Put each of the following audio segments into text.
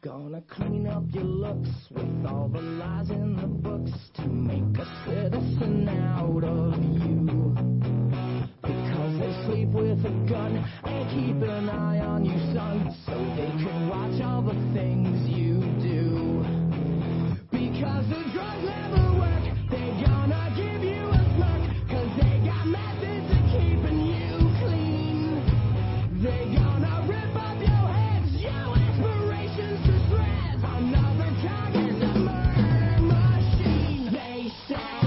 Gonna clean up your looks with all the lies in the books to make a citizen out of you. Because they sleep with a gun and keep an eye on you, son, so they can watch all the things you do. Because the drugs never work, they're gonna give you a smirk, cause they got methods of keeping you clean. They're gonna rip up your heads, your aspirations to shreds. Another target, the murder machine. They say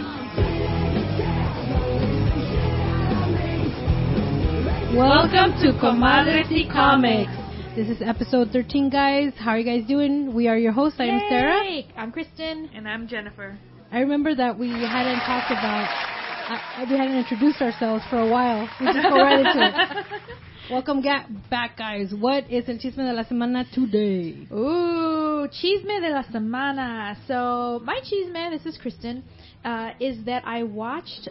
welcome to Comadres y Comics. This is episode 13, guys. How are you guys doing? We are your hosts. I am Sarah. I'm Kristen. And I'm Jennifer. I remember that we hadn't talked about, we hadn't introduced ourselves for a while. We just go right into it. Welcome back, guys. What is el chisme de la semana today? Ooh, chisme de la semana. So, my chisme, this is Kristen, is that I watched,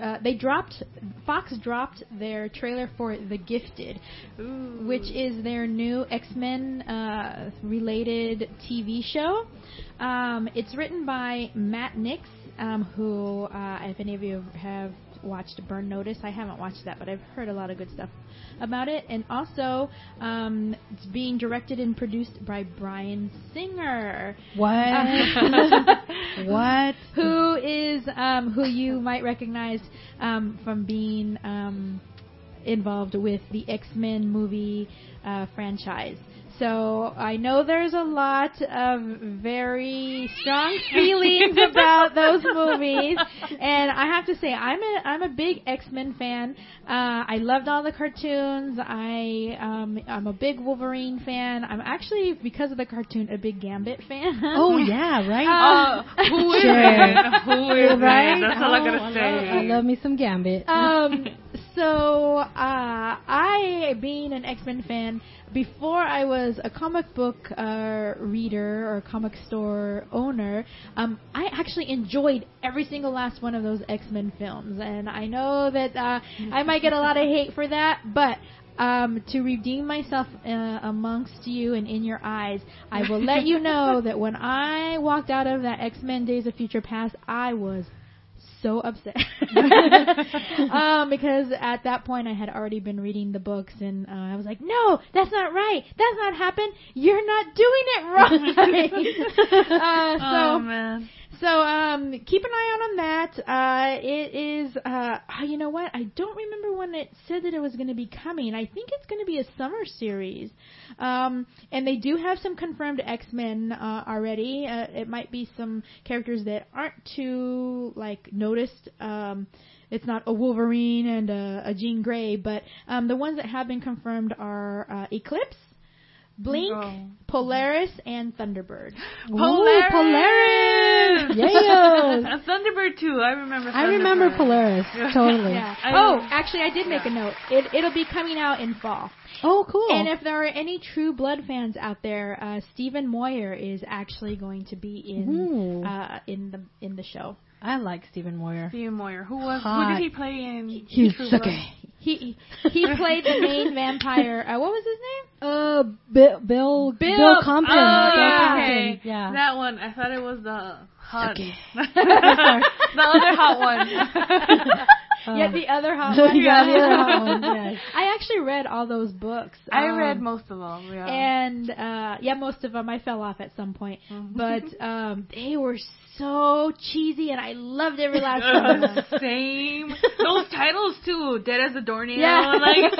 Fox dropped their trailer for The Gifted, which is their new X-Men related TV show. It's written by Matt Nix, who, if any of you have watched Burn Notice, I haven't watched that, but I've heard a lot of good stuff about it. And also, it's being directed and produced by Bryan Singer. What? What? Who is who you might recognize from being involved with the X-Men movie franchise. So I know there's a lot of very strong feelings about those movies, and I have to say I'm a big X-Men fan. I loved all the cartoons. I'm a big Wolverine fan. I'm actually, because of the cartoon, a big Gambit fan. Oh yeah, right. Who isn't? Who isn't? Right? That's all I gotta say. I love me some Gambit. So I, being an X-Men fan, before I was a comic book reader or comic store owner, I actually enjoyed every single last one of those X-Men films. And I know that I might get a lot of hate for that, but to redeem myself amongst you and in your eyes, I will let you know that when I walked out of that X-Men Days of Future Past, I was so upset because at that point I had already been reading the books, and I was like, no, that's not right, that's not happened, you're not doing it right. Oh man. So keep an eye out on that. It is, you know what, I don't remember when it said that it was going to be coming. I think it's going to be a summer series. And they do have some confirmed X-Men already. It might be some characters that aren't too, noticed. It's not a Wolverine and a Jean Grey, but the ones that have been confirmed are Eclipse, Blink, Polaris, and Thunderbird. Polaris! Yeah! Thunderbird too. I remember Thunderbird. I remember Polaris. Totally. Yeah. Actually, I did make a note. It'll be coming out in fall. Oh, cool. And if there are any True Blood fans out there, Stephen Moyer is actually going to be in the show. I like Stephen Moyer. Stephen Moyer. Who did he play in True Blood? He played the main vampire. What was his name? Bill Compton. Oh, Bill yeah. Compton. Okay. Yeah. That one. I thought it was the hot. Okay. The other hot one. The other hot one. Yeah, the other hot one. Yes. I actually read all those books. I read most of them. Yeah. And most of them. I fell off at some point, but they were so cheesy, and I loved every last one of them. Same. Those titles too. Dead as a Doornail. Yeah.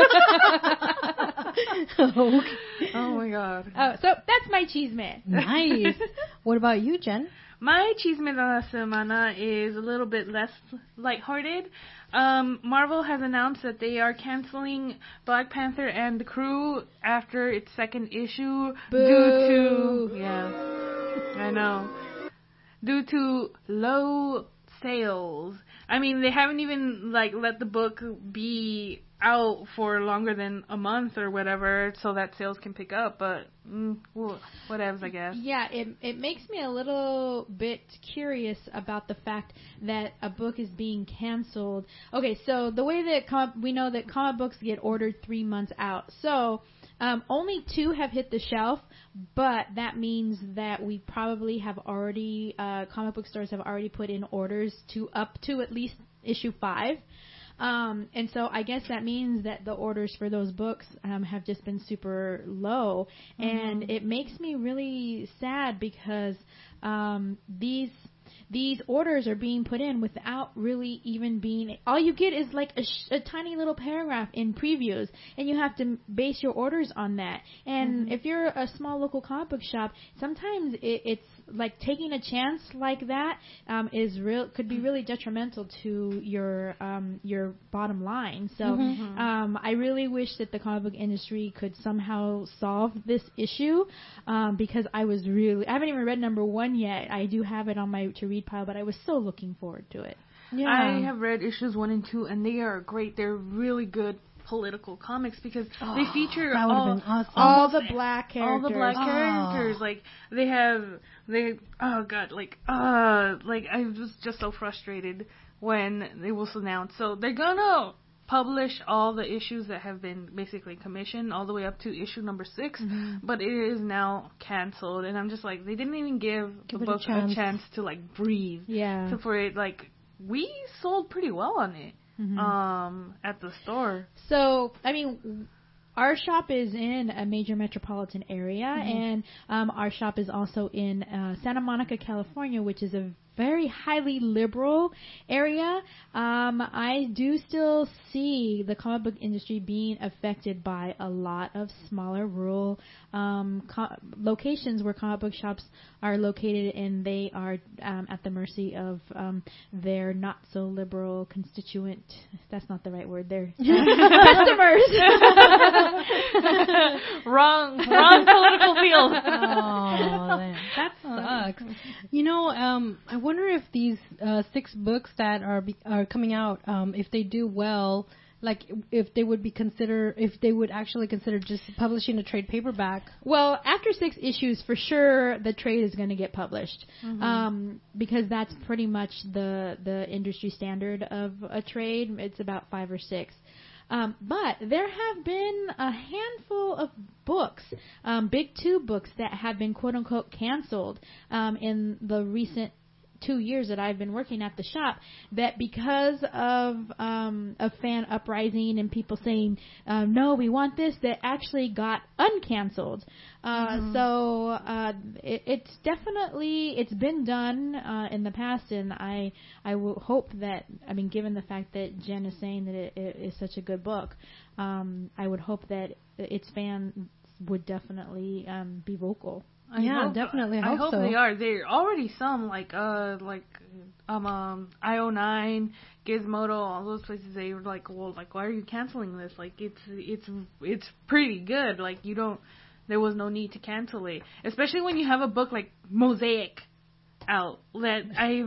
Oh my god. So that's my chisme. Nice. What about you, Jen? My chisme de la semana is a little bit less lighthearted. Marvel has announced that they are canceling Black Panther and the Crew after its second issue. Boo. Due to low sales. I mean, they haven't even let the book be out for longer than a month or whatever, so that sales can pick up. But whatevs, I guess. Yeah, it makes me a little bit curious about the fact that a book is being canceled. Okay, so the way that we know that comic books get ordered 3 months out, so Only 2 have hit the shelf, but that means that we probably have already, comic book stores have already put in orders to up to at least issue 5. And so I guess that means that the orders for those books have just been super low. And it makes me really sad because these orders are being put in without really even being... All you get is like a tiny little paragraph in previews, and you have to base your orders on that. And if you're a small local comic book shop, sometimes it's like taking a chance like that could be really detrimental to your bottom line. So I really wish that the comic book industry could somehow solve this issue, because I haven't even read number 1 yet. I do have it on my to read pile, but I was so looking forward to it. Yeah. I have read issues 1 and 2, and they are great. They're really good political comics because they feature all the black characters. Like I was just so frustrated when it was announced. So they're gonna publish all the issues that have been basically commissioned all the way up to issue number 6, but it is now canceled, and I'm just like, they didn't even give the book a chance to like breathe. Yeah. So for it, like, we sold pretty well on it. At the store. So, I mean, our shop is in a major metropolitan area, and our shop is also in Santa Monica, California, which is a very highly liberal area. I do still see the comic book industry being affected by a lot of smaller rural locations where comic book shops are located, and they are at the mercy of their not so liberal constituent. That's not the right word. They're customers. Wrong political field. Oh, that sucks. You know, I wonder if these 6 books that are coming out, if they do well, like if they would actually consider just publishing a trade paperback. Well, after 6 issues, for sure, the trade is going to get published, because that's pretty much the industry standard of a trade. It's about 5 or 6. But there have been a handful of books, big 2 books that have been quote-unquote canceled in the recent 2 years that I've been working at the shop, that because of a fan uprising and people saying, no, we want this, that actually got uncanceled. So it's definitely, it's been done in the past, and I will hope that, I mean, given the fact that Jen is saying that it is such a good book, I would hope that its fans would definitely be vocal. Definitely. I hope so. they are. There are already some IO9, Gizmodo, all those places. They were like, well, like, why are you canceling this? Like, it's pretty good. Like, there was no need to cancel it, especially when you have a book like Mosaic out that I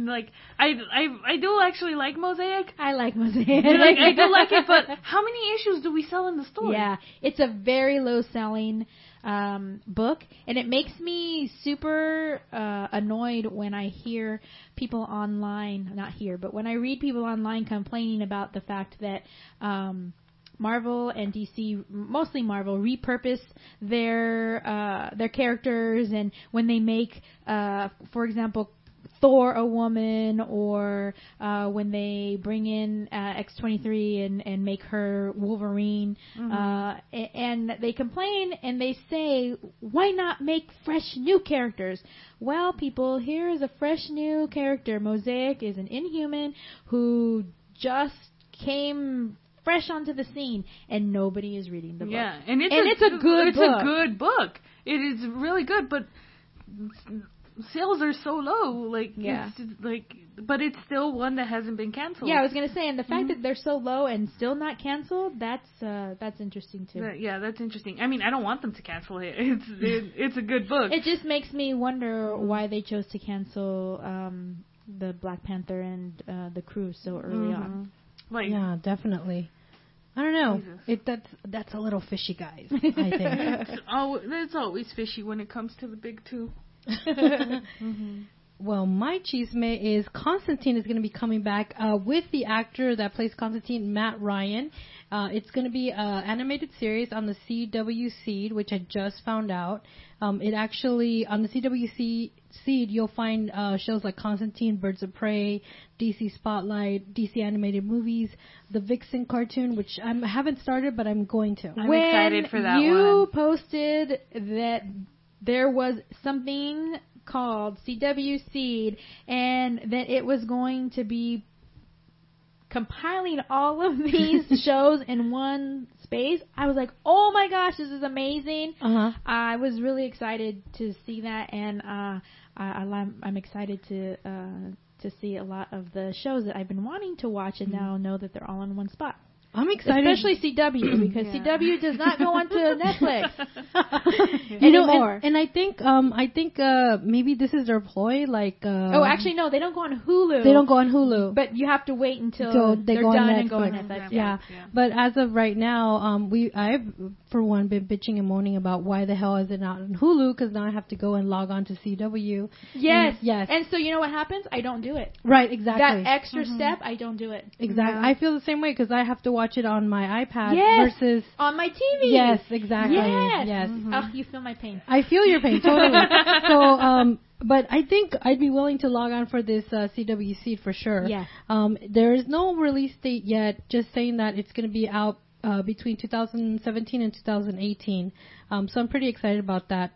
do actually like Mosaic. I like Mosaic. I do like it, but how many issues do we sell in the store? Yeah, it's a very low selling book, and it makes me super annoyed when I hear people online, but when I read people online complaining about the fact that Marvel and DC, mostly Marvel, repurpose their characters, and when they make, for example, Thor a woman, or when they bring in X-23 and make her Wolverine, and they complain and they say, why not make fresh new characters? Well, people, here is a fresh new character. Mosaic is an Inhuman who just came fresh onto the scene, and nobody is reading the book. Yeah, and it's a good book. It's a good book. It is really good, but sales are so low. But it's still one that hasn't been canceled. Yeah, I was gonna say, and the fact that they're so low and still not canceled, that's interesting too. Yeah, that's interesting. I mean, I don't want them to cancel it. It's a good book. It just makes me wonder why they chose to cancel the Black Panther and the Crew so early on. Yeah, definitely. I don't know. That's a little fishy, guys. I think it's always fishy when it comes to the big 2. Well, my chisme is Constantine is going to be coming back with the actor that plays Constantine, Matt Ryan. It's going to be an animated series on the CW Seed, which I just found out. It actually, on the CW Seed, you'll find shows like Constantine, Birds of Prey, DC Spotlight, DC Animated Movies, the Vixen cartoon, which I haven't started, but I'm going to. I'm excited for that one. You posted that there was something called CW Seed, and that it was going to be compiling all of these shows in one space. I was like, oh my gosh, this is amazing. I was really excited to see that, and I'm excited to see a lot of the shows that I've been wanting to watch, and now know that they're all in one spot. I'm excited. Especially CW, because CW does not go onto Netflix anymore. And I think maybe this is their ploy. Like, oh, actually, no, they don't go on Hulu. They don't go on Hulu. But you have to wait until they're done and go on Netflix. Yeah. But as of right now, I've, for one, been bitching and moaning about why the hell is it not on Hulu, because now I have to go and log on to CW. Yes. Yes. And so you know what happens? I don't do it. Right, exactly. That extra step, I don't do it. Exactly. Yeah. I feel the same way, because I have to watch it on my iPad versus on my TV. Yes, exactly. Yes. Oh, you feel my pain. I feel your pain totally. So, but I think I'd be willing to log on for this CW Seed for sure. Yeah. There is no release date yet. Just saying that it's going to be out between 2017 and 2018. So I'm pretty excited about that.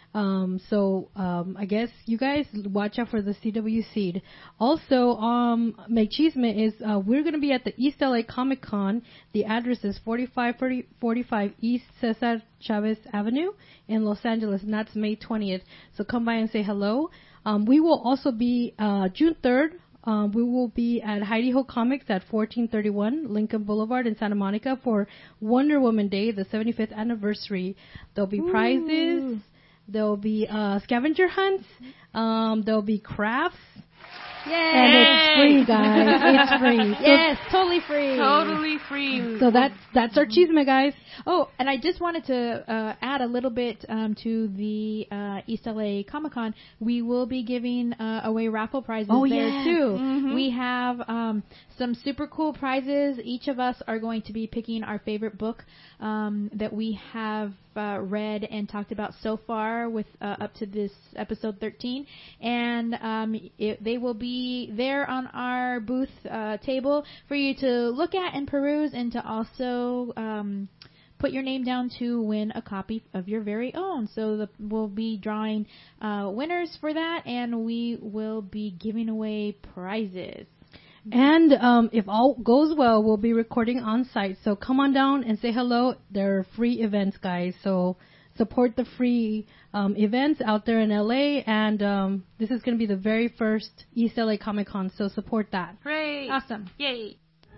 I guess you guys watch out for the CW Seed. Also, my chisme is we're going to be at the East LA Comic Con. The address is 45 East Cesar Chavez Avenue in Los Angeles, and that's May 20th. So come by and say hello. We will also be June 3rd. We will be at Heidi Ho Comics at 1431 Lincoln Boulevard in Santa Monica for Wonder Woman Day, the 75th anniversary. There'll be prizes. There'll be scavenger hunts. There'll be crafts. Yay! And it's free, guys. It's free. Yes, totally free. Totally free. So that's our chisme, guys. Oh, and I just wanted to add a little bit to the East LA Comic Con. We will be giving away raffle prizes there too. Mm-hmm. We have some super cool prizes. Each of us are going to be picking our favorite book that we have read and talked about so far with up to this episode 13, and they will be there on our booth table for you to look at and peruse, and to also put your name down to win a copy of your very own. So we'll be drawing winners for that, and we will be giving away prizes. And if all goes well, we'll be recording on site. So come on down and say hello. They're free events, guys. So support the free events out there in LA. And this is going to be the very first East LA Comic Con. So support that. Hooray. Awesome. Yay.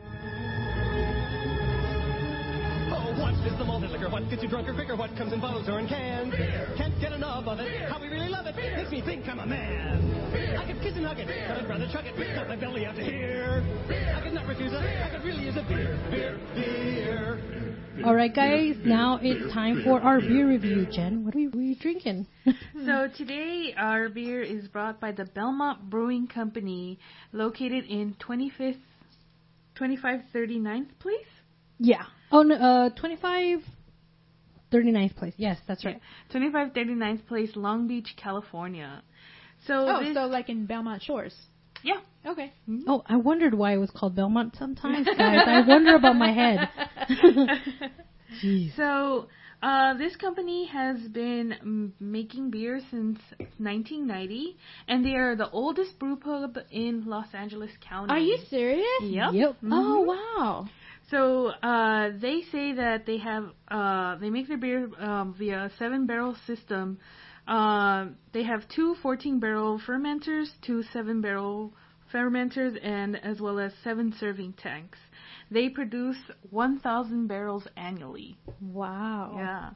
Is the malted liquor what gets you drunker quicker? What comes in bottles or in cans? Beer. Can't get enough of it. How we really love it. Beer. Makes me think I'm a man. Beer. I could kiss and hug it, but I'd rather chug it. Got my belly out to here. Beer. I could not refuse it. I could really use a beer. Beer. Beer. All right, guys. Now it's time for our beer review. Jen, what are we drinking? So today our beer is brought by the Belmont Brewing Company, located in 2539th Place. Yeah. Oh, no, 2539th Place. Yes, that's right. 2539th Place, Long Beach, California. So so like in Belmont Shores. Yeah. Okay. Mm-hmm. Oh, I wondered why it was called Belmont sometimes, guys. I wonder about my head. Jeez. So this company has been making beer since 1990, and they are the oldest brew pub in Los Angeles County. Are you serious? Yep. Mm-hmm. Oh, wow. So they say that they have they make their beer via a 7-barrel system. They have 2 14-barrel fermenters, 2 7-barrel fermenters, and as well as 7 serving tanks. They produce 1,000 barrels annually. Wow. Yeah.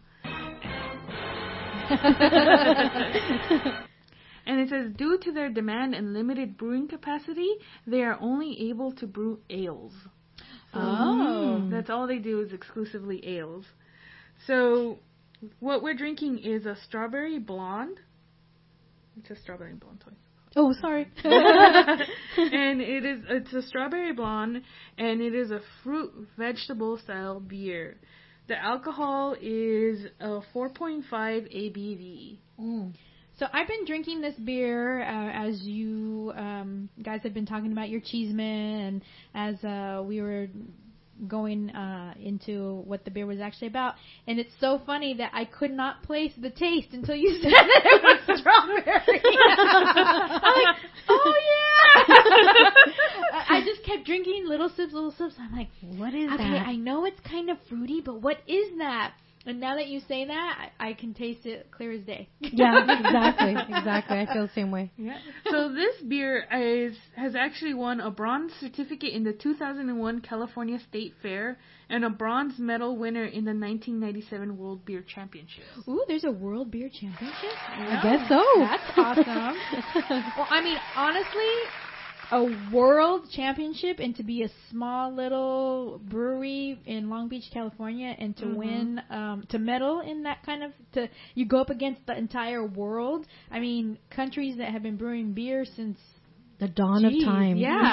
And it says, due to their demand and limited brewing capacity, they are only able to brew ales. Oh. That's all they do is exclusively ales. So what we're drinking is a strawberry blonde. It says strawberry blonde twice. Oh, sorry. And it's a strawberry blonde, and it is a fruit vegetable style beer. The alcohol is a 4.5 ABV. So I've been drinking this beer as you guys have been talking about your cheeseman, and as we were going into what the beer was actually about. And it's so funny that I could not place the taste until you said that it was strawberry. I'm like, oh yeah! I just kept drinking little sips. I'm like, What is okay, that? I know it's kind of fruity, but what is that? And now that you say that, I can taste it clear as day. Yeah, exactly. I feel the same way. Yeah. So this beer has actually won a bronze certificate in the 2001 California State Fair and a bronze medal winner in the 1997 World Beer Championships. Ooh, there's a World Beer Championship? I guess so. That's awesome. Well, I mean, honestly, a world championship and to be a small little brewery in Long Beach, California, and to win, to medal in that kind of, you go up against the entire world. I mean, countries that have been brewing beer since The dawn of time. Yeah.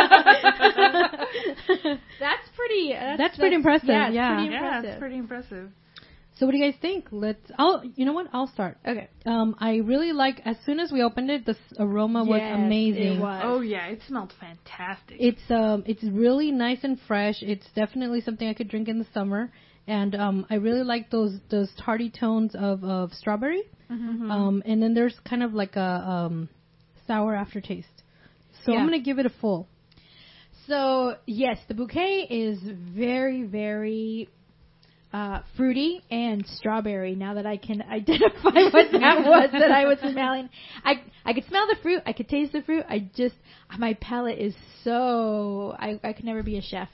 That's pretty impressive. Yeah, it's Yeah. pretty Yeah, impressive. it's pretty impressive. So what do you guys think? You know what? I'll start. Okay. I really like, as soon as we opened it, the aroma was Yes, amazing. it was. Oh yeah, it smelled fantastic. It's really nice and fresh. It's definitely something I could drink in the summer. And I really like those tarty tones of strawberry. Mm-hmm. And then there's kind of like a sour aftertaste. So Yeah. I'm going to give it a full. So, yes, the bouquet is very, very fruity and strawberry. Now that I can identify what that was that I was smelling. I could smell the fruit. I could taste the fruit. My palate is so... I could never be a chef.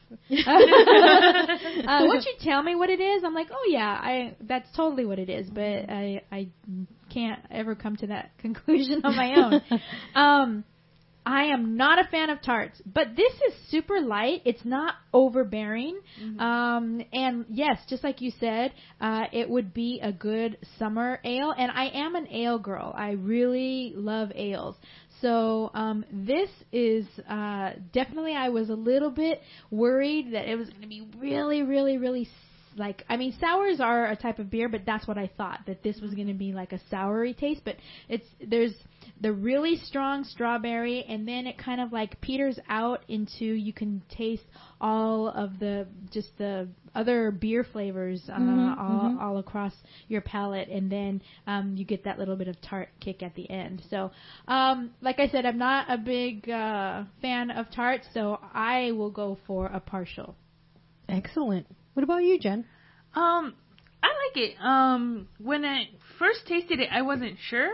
Once you tell me what it is, I'm like, oh yeah, that's totally what it is. But I can't ever come to that conclusion on my own. I am not a fan of tarts, but this is super light. It's not overbearing. And yes, just like you said, it would be a good summer ale. And I am an ale girl. I really love ales. So this is definitely, I was a little bit worried that it was going to be really, really, really sours are a type of beer, but that's what I thought, that this was going to be like a soury taste. But there's the really strong strawberry, and then it kind of like peters out into, you can taste all of the other beer flavors all across your palate, and then you get that little bit of tart kick at the end. So like I said, I'm not a big fan of tarts, so I will go for a partial. Excellent. What about you, Jen? I like it. When I first tasted it, I wasn't sure.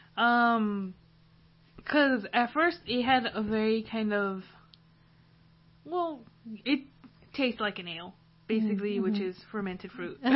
'Cause at first it had a very kind of, it tastes like an ale, basically, which is fermented fruit. But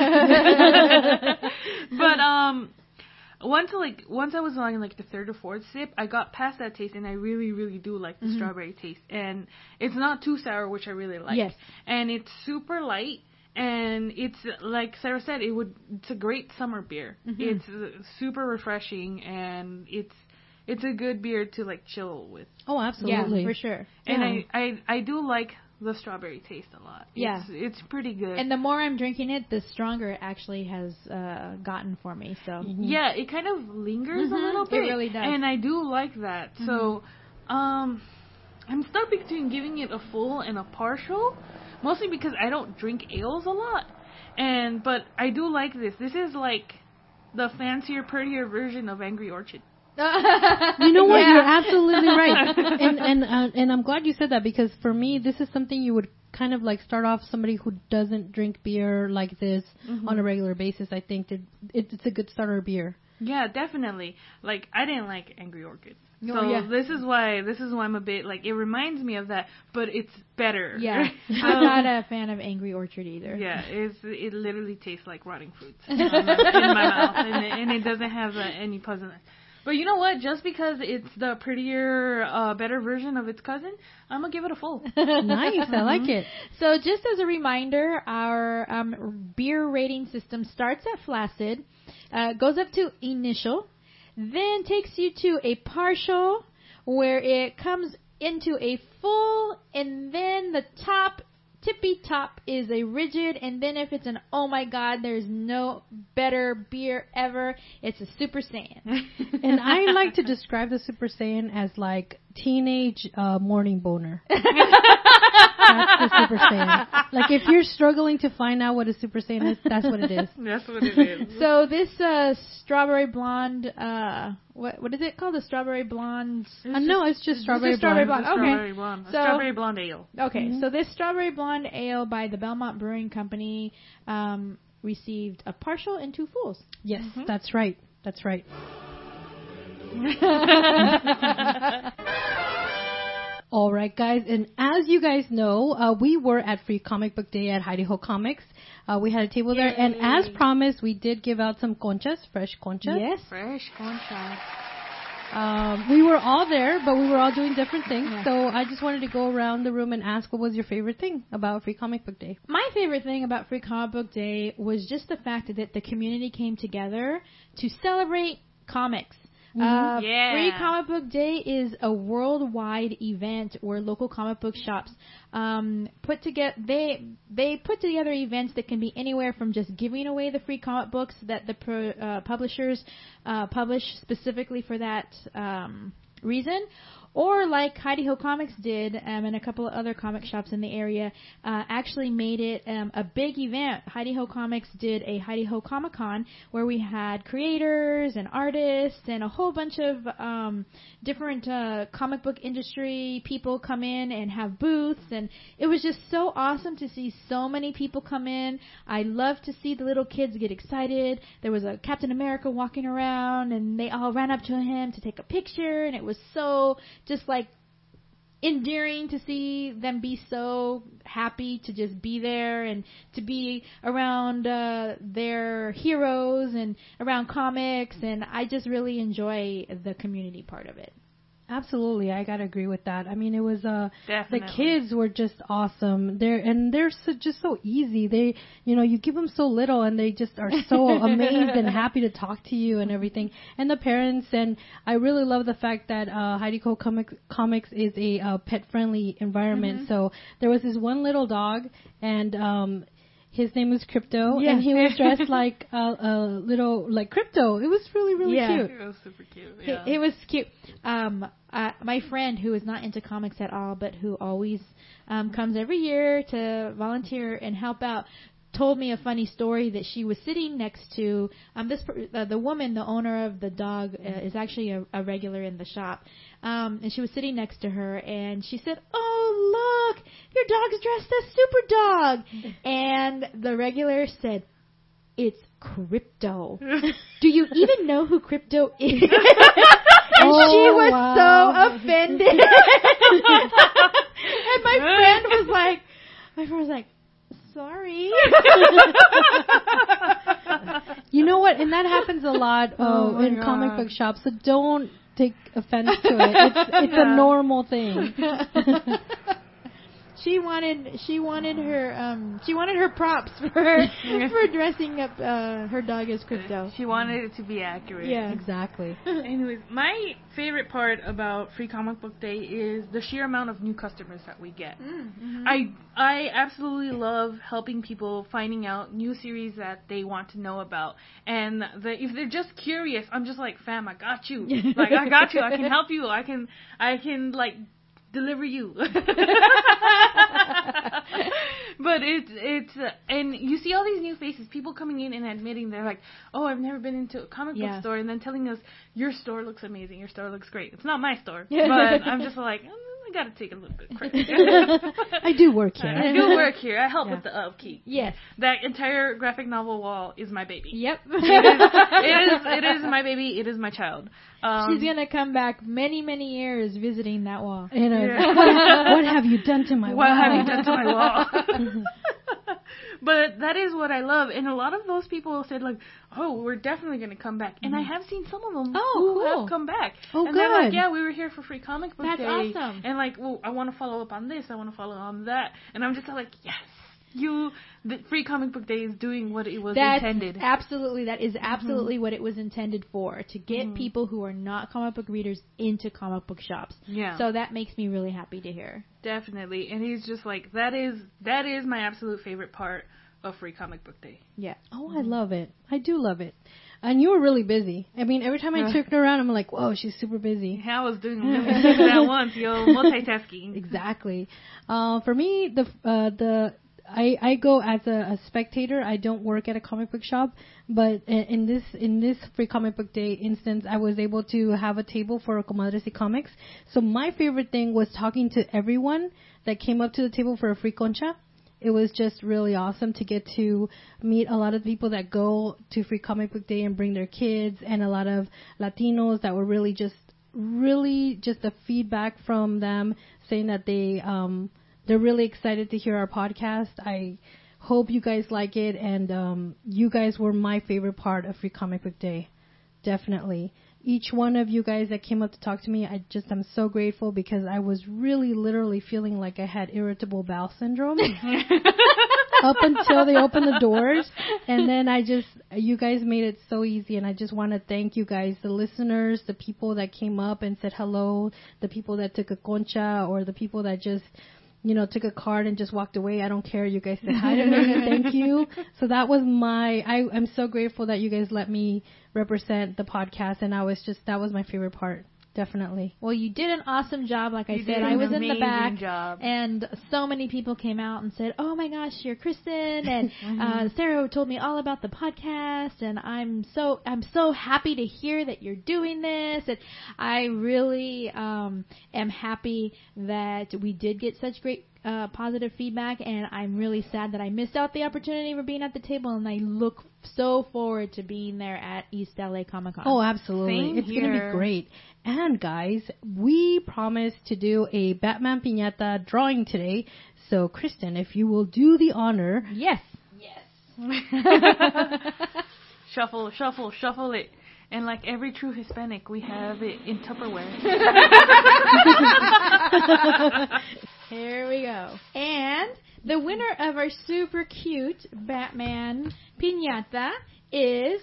once I was on like the third or fourth sip, I got past that taste, and I really, really do like the strawberry taste. And it's not too sour, which I really like. Yes. And it's super light. And it's, like Sarah said, it's a great summer beer. It's super refreshing, and it's a good beer to like chill with. Oh, absolutely. Yeah, for sure. And I do like the strawberry taste a lot. Yeah. It's pretty good. And the more I'm drinking it, the stronger it actually has gotten for me. So yeah, it kind of lingers a little bit. It really does. And I do like that. So I'm stuck between giving it a full and a partial. Mostly because I don't drink ales a lot, but I do like this. This is like the fancier, prettier version of Angry Orchard. You know what? You're absolutely right, and I'm glad you said that, because for me, this is something you would kind of like start off somebody who doesn't drink beer like this on a regular basis. I think that it's a good starter beer. Yeah, definitely. Like, I didn't like Angry Orchard. Oh, So yeah. this is why I'm a bit like, it reminds me of that, but it's better. yeah, I'm not a fan of Angry Orchard either. Yeah, it literally tastes like rotting fruits in my mouth, and it doesn't have any pleasantness. But you know what? Just because it's the prettier, better version of its cousin, I'm gonna give it a full. Nice, I like it. So just as a reminder, our beer rating system starts at flaccid, goes up to initial, then takes you to a partial, where it comes into a full, and then the tippy top is a rigid, and then if it's an oh my god, there's no better beer ever, it's a Super Saiyan. And I like to describe the Super Saiyan as like teenage morning boner. That's the Super Saiyan. Like if you're struggling to find out what a Super Saiyan is, that's what it is. That's what it is. So this strawberry blonde, what is it called? The strawberry blonde? No, it's just strawberry strawberry blonde. blonde. Okay. Strawberry blonde. So- Strawberry blonde ale. Okay, so this strawberry blonde ale by the Belmont Brewing Company received a partial and 2 fulls. Yes, that's right. That's right. All right, guys, and as you guys know, we were at Free Comic Book Day at Heidi Ho Comics. We had a table there, and as promised, we did give out some conchas, fresh conchas. Yes. Fresh concha. We were all there, but we were all doing different things. So I just wanted to go around the room and ask, what was your favorite thing about Free Comic Book Day? My favorite thing about Free Comic Book Day was just the fact that the community came together to celebrate comics. Yeah. Free Comic Book Day is a worldwide event where local comic book shops put together. They put together events that can be anywhere from just giving away the free comic books that the publishers publish specifically for that reason. Or like Heidi Ho Comics did, and a couple of other comic shops in the area, actually made it a big event. Heidi Ho Comics did a Heidi Ho Comic Con where we had creators and artists and a whole bunch of different comic book industry people come in and have booths, and it was just so awesome to see so many people come in. I love to see the little kids get excited. There was a Captain America walking around, and they all ran up to him to take a picture, and it was so just like endearing to see them be so happy to just be there and to be around their heroes and around comics, and I just really enjoy the community part of it. Absolutely, I gotta agree with that. I mean, it was the Definitely. kids were just awesome. They're just so easy. They, you give them so little, and they just are so amazed and happy to talk to you and everything. And the parents, and I really love the fact that Heidi Ho Comics is a pet-friendly environment. So there was this one little dog, and his name was Crypto, and he was dressed like a little like Crypto. It was really cute. It was super cute. Yeah. It was cute. My friend who is not into comics at all, but who always comes every year to volunteer and help out, told me a funny story that she was sitting next to the woman, the owner of the dog, is actually a regular in the shop, and she was sitting next to her, and she said, "Oh, look, your dog's dressed as Super Dog," and the regular said, "It's Crypto. Do you even know who Crypto is?" And she was so offended. And my friend was like, sorry. You know what? And that happens a lot in comic book shops, so don't take offense to it. It's a normal thing. She wanted her props for dressing up her dog as Crypto. She wanted it to be accurate. Yeah. Exactly. Anyways, my favorite part about Free Comic Book Day is the sheer amount of new customers that we get. I absolutely love helping people finding out new series that they want to know about. And if they're just curious, I'm just like, fam, I got you. Like, I got you. I can help you. I can like deliver you. But it's and you see all these new faces, people coming in and admitting they're like, oh, I've never been into a comic book store, and then telling us, your store looks amazing, your store looks great. It's not my store, but I'm just like, I gotta take a little bit of credit. I do work here. I do work here. I help with the upkeep. Yes. That entire graphic novel wall is my baby. Yep. It is my baby. It is my child. She's gonna come back many, many years visiting that wall. What have you done to my wall? What have you done to my wall? But that is what I love. And a lot of those people said, like, oh, we're definitely going to come back. And I have seen some of them who have come back. Oh, and good. they're like, yeah, we were here for Free Comic Book That's Day. awesome. And like, well, I want to follow up on this. I want to follow on that. And I'm just like, yes. the Free Comic Book Day is doing what it was That intended. is absolutely what it was intended for, to get people who are not comic book readers into comic book shops. Yeah. So that makes me really happy to hear. Definitely. And he's just like, that is my absolute favorite part of Free Comic Book Day. Yeah. Oh, I love it. I do love it. And you were really busy. I mean, every time I took her around, I'm like, whoa, she's super busy. I was doing million things at once, multitasking. Exactly. For me, I go as a spectator. I don't work at a comic book shop, but in this Free Comic Book Day instance, I was able to have a table for Comadres y Comics. So my favorite thing was talking to everyone that came up to the table for a free concha. It was just really awesome to get to meet a lot of people that go to Free Comic Book Day and bring their kids, and a lot of Latinos that were really just the feedback from them saying that they're really excited to hear our podcast. I hope you guys like it, and you guys were my favorite part of Free Comic Book Day. Definitely. Each one of you guys that came up to talk to me, I'm so grateful, because I was really literally feeling like I had irritable bowel syndrome up until they opened the doors. And then you guys made it so easy, and I just want to thank you guys, the listeners, the people that came up and said hello, the people that took a concha, or the people that just took a card and just walked away. I don't care. You guys said hi to me. Thank you. So that was I'm so grateful that you guys let me represent the podcast, and that was my favorite part. Definitely. Well, you did an awesome job. Like I said, I was in the back, job. And so many people came out and said, "Oh my gosh, you're Kristen," and Sarah told me all about the podcast, and I'm so happy to hear that you're doing this, and I really am happy that we did get such great positive feedback, and I'm really sad that I missed out the opportunity for being at the table, and I look so forward to being there at East LA Comic Con. Oh, absolutely. It's going to be great. And guys, we promised to do a Batman Piñata drawing today. So, Kristen, if you will do the honor. Yes. Shuffle it. And like every true Hispanic, we have it in Tupperware. Here we go. And the winner of our super cute Batman Piñata is...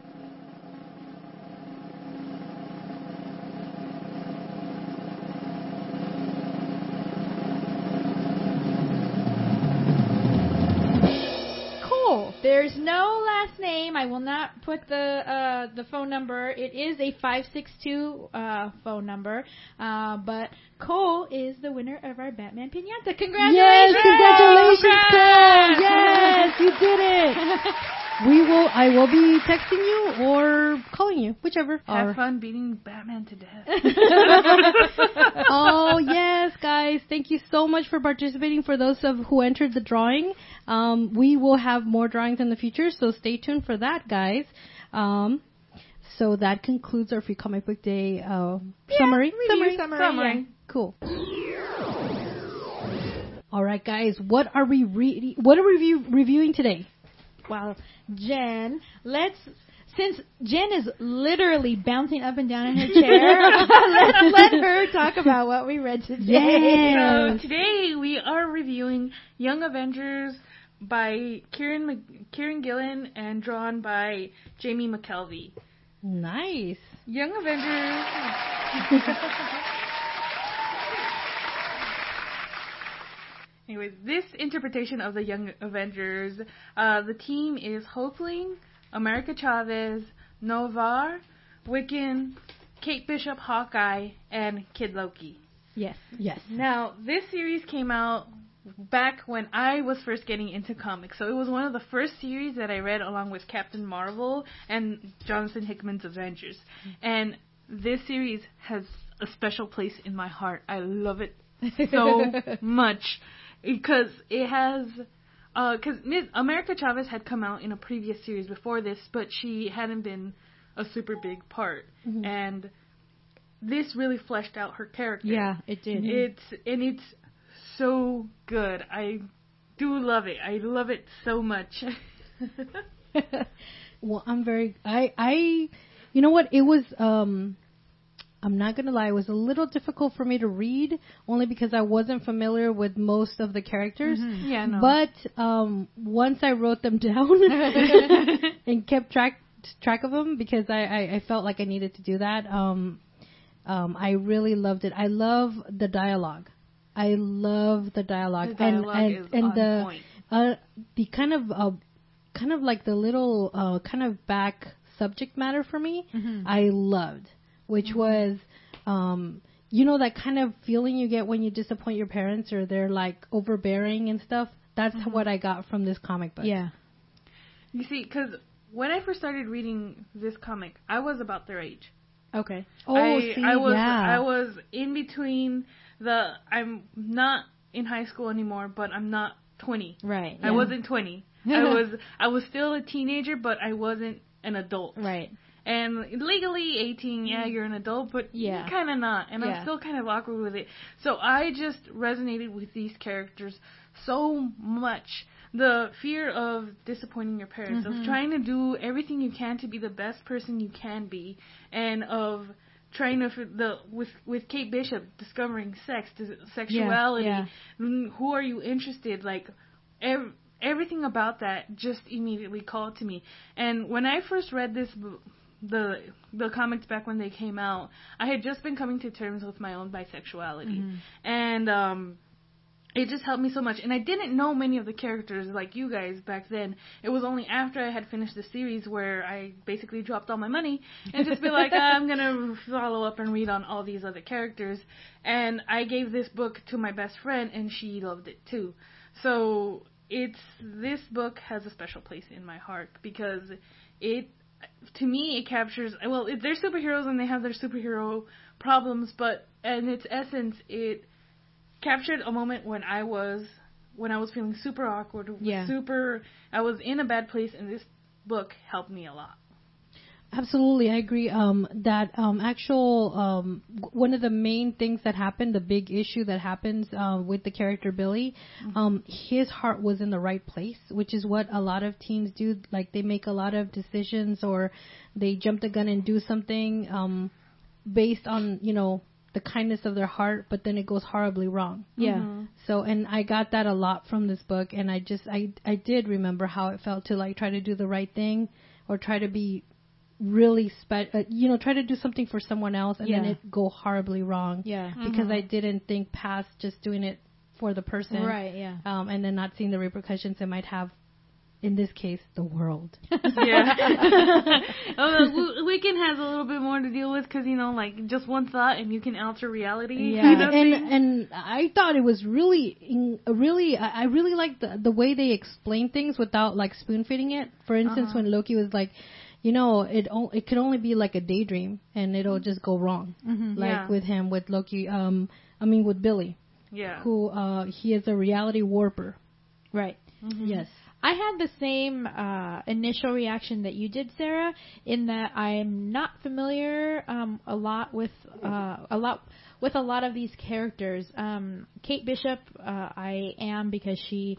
Cole. There's no last name. I will not put the phone number. It is a 562 phone number. But Cole is the winner of our Batman Piñata. Congratulations! Yes, congratulations, Cole! Yes, you did it! I will be texting you or calling you, whichever. Have fun beating Batman to death. Oh, yes, guys. Thank you so much for participating. For those who entered the drawing, we will have more drawings in the future, so stay tuned for that, guys. So that concludes our Free Comic Book Day summary. Summary. Yeah. Cool. All right, guys. What are we reviewing today? Well, Jen, since Jen is literally bouncing up and down in her chair, let's let her talk about what we read today. Yes. So today we are reviewing Young Avengers by Kieran Gillen and drawn by Jamie McKelvey. Nice. Young Avengers. Anyways, this interpretation of the Young Avengers, the team is Hulkling, America Chavez, Novar, Wiccan, Kate Bishop, Hawkeye, and Kid Loki. Yes. Now, this series came out back when I was first getting into comics, so it was one of the first series that I read along with Captain Marvel and Jonathan Hickman's Avengers. And this series has a special place in my heart. I love it so much. Because it has, because America Chavez had come out in a previous series before this, but she hadn't been a super big part. Mm-hmm. And this really fleshed out her character. Yeah, it did. It's so good. I do love it. I love it so much. Well, I'm very, you know what, it was, I'm not going to lie, it was a little difficult for me to read, only because I wasn't familiar with most of the characters. Mm-hmm. Yeah, no. But once I wrote them down and kept track of them, because I felt like I needed to do that, I really loved it. I love the dialogue. I love the dialogue. The dialogue is on point. The kind of like the little kind of back subject matter for me, I loved, which was, that kind of feeling you get when you disappoint your parents or they're like overbearing and stuff. That's what I got from this comic book. Yeah. You see, because when I first started reading this comic, I was about their age. Okay. I was in between I'm not in high school anymore, but I'm not 20. Right. I wasn't 20. I was still a teenager, but I wasn't an adult. Right. And legally 18, yeah, you're an adult, but you're kind of not. And I'm still kind of awkward with it. So I just resonated with these characters so much. The fear of disappointing your parents, of trying to do everything you can to be the best person you can be, and of trying to with Kate Bishop discovering sexuality. Yeah. Who are you interested? Like everything about that just immediately called to me. And when I first read the comics back when they came out, I had just been coming to terms with my own bisexuality, and it just helped me so much. And I didn't know many of the characters like you guys back then. It was only after I had finished the series where I basically dropped all my money and just be like, I'm going to follow up and read on all these other characters. And I gave this book to my best friend, and she loved it too. So this book has a special place in my heart because to me, it captures, they're superheroes and they have their superhero problems, but in its essence, it captured a moment when I was feeling super awkward, I was in a bad place, and this book helped me a lot. Absolutely, I agree. That one of the main things that happened, the big issue that happens with the character Billy, his heart was in the right place, which is what a lot of teens do. Like they make a lot of decisions, or they jump the gun and do something based on the kindness of their heart, but then it goes horribly wrong. Yeah. So, and I got that a lot from this book, and I did remember how it felt to like try to do the right thing, or try to be really try to do something for someone else, and then it go horribly wrong. Yeah. Because I didn't think past just doing it for the person. Right. Yeah. And then not seeing the repercussions it might have. In this case, the world. Yeah. Wiccan has a little bit more to deal with because, like just one thought and you can alter reality. Yeah. And I thought it was I really liked the way they explain things without like spoon feeding it. For instance, when Loki was like, it could only be like a daydream and it'll just go wrong. With Loki, with Billy. Yeah. Who, he is a reality warper. Right. Yes. I had the same initial reaction that you did, Sarah, in that I'm not familiar a lot with a lot of these characters. Kate Bishop, I am because she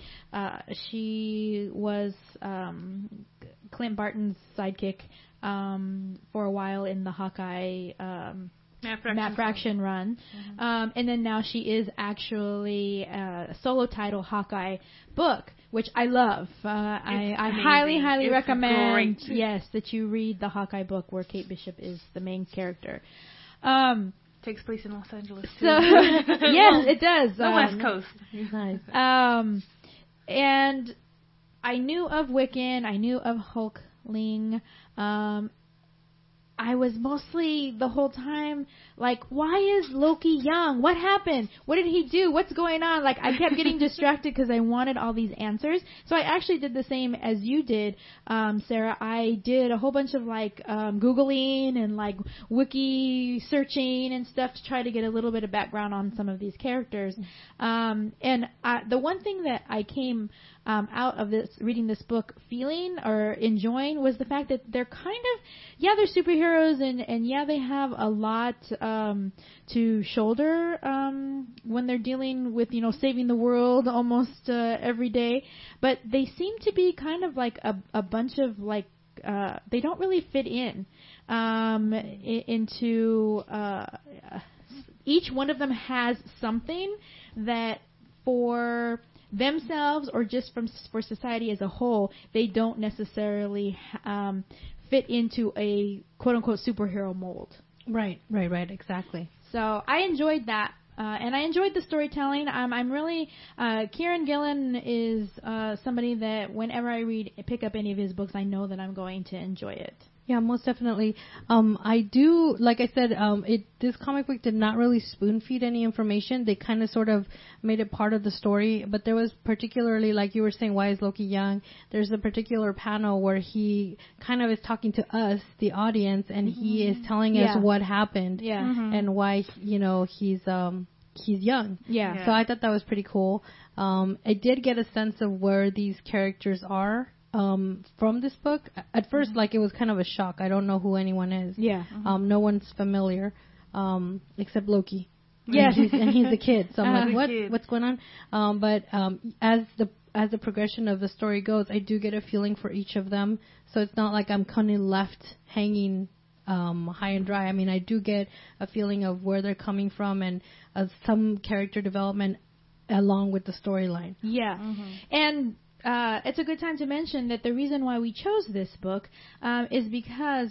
was Clint Barton's sidekick for a while in the Hawkeye Matt Fraction run. And then now she is actually a solo title Hawkeye book, which I love. I highly recommend that you read the Hawkeye book where Kate Bishop is the main character. Takes place in Los Angeles too. So yes, it does. The West Coast. Nice. And I knew of Wiccan, I knew of Hulkling. I was mostly the whole time like, why is Loki young? What happened? What did he do? What's going on? Like, I kept getting distracted because I wanted all these answers. So I actually did the same as you did, Sarah. I did a whole bunch of like Googling and like wiki searching and stuff to try to get a little bit of background on some of these characters. And the one thing that I came out of reading this book feeling or enjoying was the fact that they're kind of, they're superheroes and they have a lot to shoulder when they're dealing with, saving the world almost every day. But they seem to be kind of like a bunch of like they don't really fit into each one of them has something that for themselves or just for society as a whole, they don't necessarily fit into a quote-unquote superhero mold. Right, exactly. So I enjoyed that. And I enjoyed the storytelling. I'm really, Kieran Gillen is somebody that whenever I pick up any of his books, I know that I'm going to enjoy it. Yeah, most definitely. I do, like I said, this comic book did not really spoon feed any information. They kind of sort of made it part of the story, but there was particularly, like you were saying, why is Loki young? There's a particular panel where he kind of is talking to us, the audience, and he is telling us what happened and why, he's young. Yeah. So I thought that was pretty cool. I did get a sense of where these characters are. From this book, at first, it was kind of a shock. I don't know who anyone is. Yeah. No one's familiar, except Loki. Yes. And he's a kid. So I'm like, what's going on? But as the progression of the story goes, I do get a feeling for each of them. So it's not like I'm kind of left hanging high and dry. I mean, I do get a feeling of where they're coming from and some character development along with the storyline. Yeah. And it's a good time to mention that the reason why we chose this book is because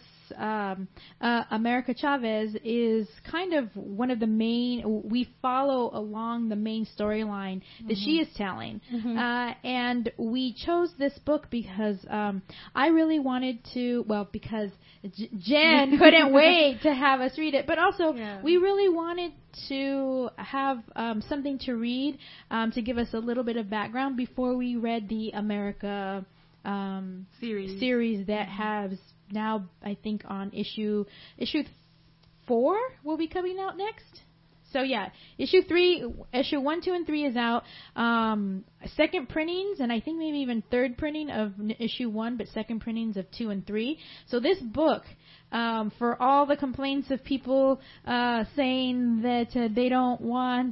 America Chavez is kind of one of the main. We follow along the main storyline that she is telling, and we chose this book because I really wanted to. Well, because Jen couldn't wait to have us read it, but also we really wanted to have something to read to give us a little bit of background before we read the America series that has now, I think, on issue 4 will be coming out next. So yeah, issue 1, 2, and 3 is out. Second printings, and I think maybe even third printing of issue 1, but second printings of 2 and 3. So this book, for all the complaints of people saying that they don't want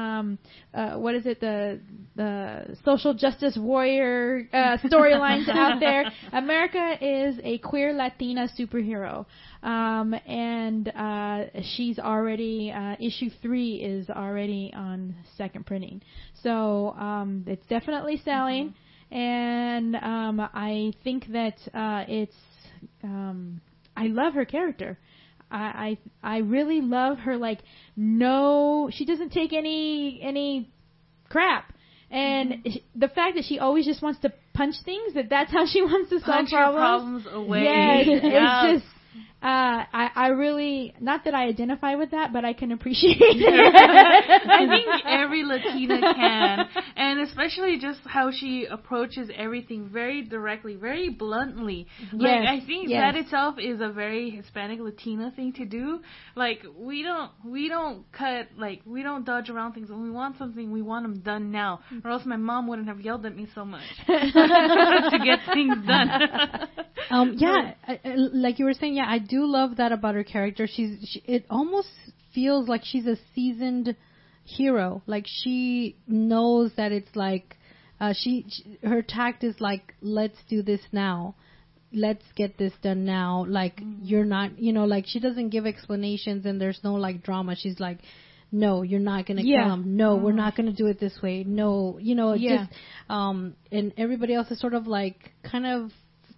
the social justice warrior storylines out there. America is a queer Latina superhero, and she's already issue 3 is already on second printing. So it's definitely selling, and I think that it's. I love her character. I really love her. She doesn't take any crap, and the fact that she always just wants to punch things. That's how she wants to solve problems away. Yes, it's just. I really, not that I identify with that, but I can appreciate it. I think every Latina can, and especially just how she approaches everything very directly, very bluntly. Yes. I think that itself is a very Hispanic Latina thing to do. We don't dodge around things. When we want something, we want them done now, or else my mom wouldn't have yelled at me so much to get things done. Like you were saying, I do love that about her character. It almost feels like she's a seasoned hero. Like she knows that it's her tact is like, let's do this now. Let's get this done now. You're not, she doesn't give explanations and there's no drama. She's like, no, you're not going to kill him. No, we're not going to do it this way. No, just, and everybody else is sort of kind of,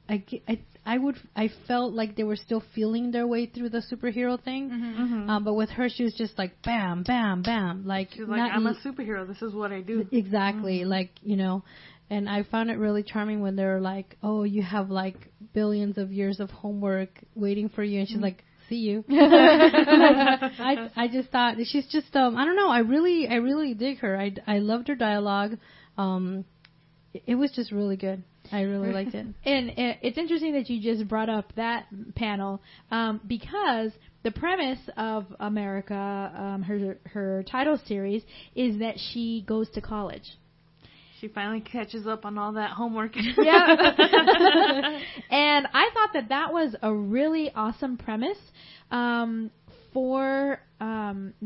I felt like they were still feeling their way through the superhero thing. But with her, she was just bam, bam, bam. She's I'm a superhero. This is what I do. Exactly. And I found it really charming when they were oh, you have billions of years of homework waiting for you. And she's like, see you. I just thought she's just, I don't know. I really dig her. I loved her dialogue. It was just really good. I really liked it. And it's interesting that you just brought up that panel because the premise of America, her title series, is that she goes to college. She finally catches up on all that homework. Yeah. And I thought that was a really awesome premise for not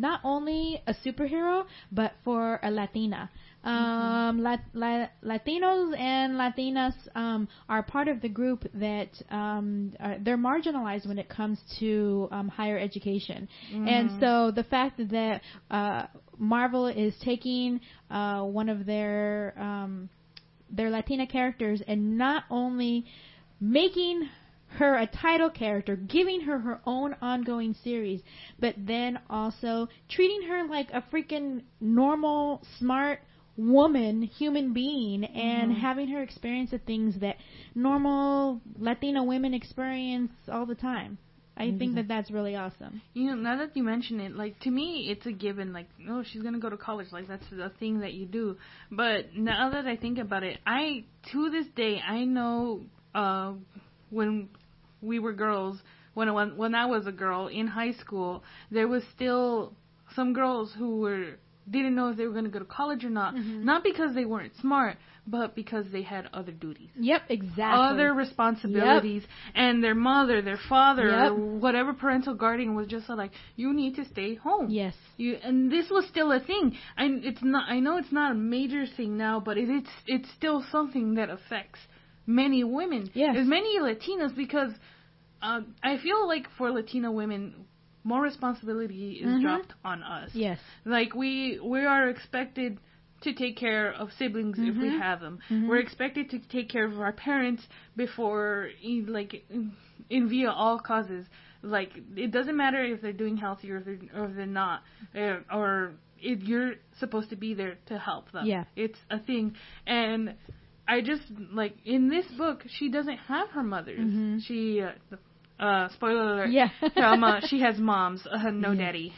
not only a superhero, but for a Latina. Latinos and Latinas are part of the group that they're marginalized when it comes to higher education. And so the fact that Marvel is taking one of their Latina characters and not only making her a title character, giving her her own ongoing series, but then also treating her like a freaking normal, smart woman, human being, and having her experience the things that normal Latina women experience all the time. I think that that's really awesome. You know, now that you mention it, like, to me, it's a given. Like, oh, she's going to go to college. Like, that's the thing that you do. But now that I think about it, to this day, I know when we were girls, when I was a girl in high school, there was still some girls who didn't know if they were going to go to college or not. Not because they weren't smart, but because they had other duties. Yep, exactly. Other responsibilities. Yep. And their mother, their father, or whatever parental guardian was just like, you need to stay home. Yes. And this was still a thing. I know it's not a major thing now, but it's still something that affects many women. Yes. There's many Latinas because I feel like for Latina women, more responsibility is dropped on us. Yes. Like, we are expected to take care of siblings if we have them. We're expected to take care of our parents before, like, in via all causes. Like, it doesn't matter if they're doing healthy or if they're not, or if you're supposed to be there to help them. Yeah. It's a thing. And I just, like, in this book, she doesn't have her mothers. She... spoiler alert. Yeah. She has moms, no daddy.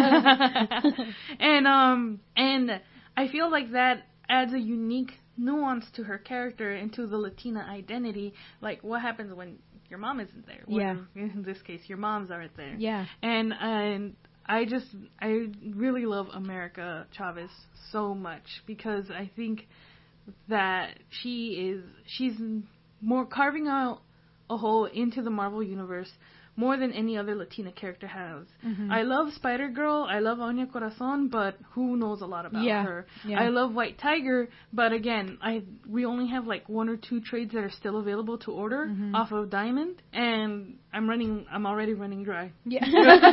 And I feel like that adds a unique nuance to her character and to the Latina identity. Like, what happens when your mom isn't there? In this case, your moms aren't there. Yeah. And I really love America Chavez so much because I think that she's more carving out a hole into the Marvel Universe more than any other Latina character has. I love Spider-Girl, I love Anya Corazon, but who knows a lot about her? I love White Tiger, but again, we only have like 1 or 2 trades that are still available to order off of Diamond, and I'm already running dry. Yeah.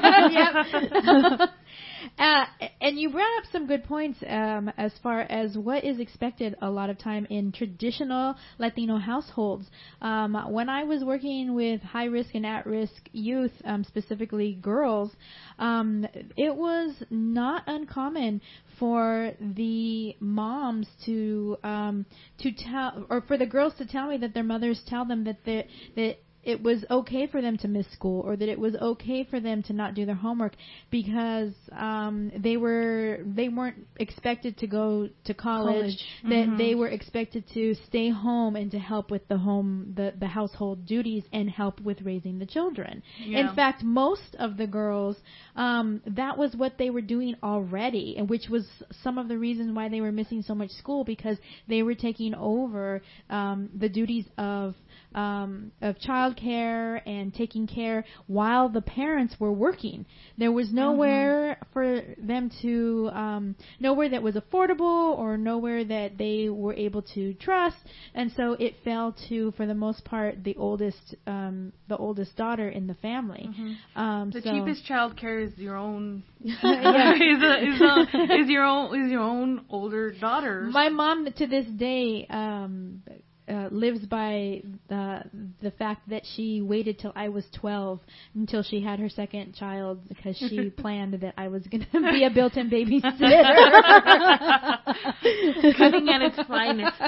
And you brought up some good points as far as what is expected a lot of time in traditional Latino households. When I was working with high-risk and at-risk youth, specifically girls, it was not uncommon for the moms to tell, or for the girls to tell me that their mothers tell them that it was okay for them to miss school, or that it was okay for them to not do their homework because they weren't expected to go to college. That they were expected to stay home and to help with the household duties and help with raising the children. In fact, most of the girls, that was what they were doing already, and which was some of the reasons why they were missing so much school, because they were taking over the duties of child care and taking care while the parents were working. There was nowhere for them to, nowhere that was affordable or nowhere that they were able to trust, and so it fell to, for the most part, the oldest daughter in the family. The cheapest child care is your own. is your own older daughter. My mom to this day lives by the fact that she waited till I was 12 until she had her second child, because she planned that I was going to be a built-in babysitter. Cutting at its finest.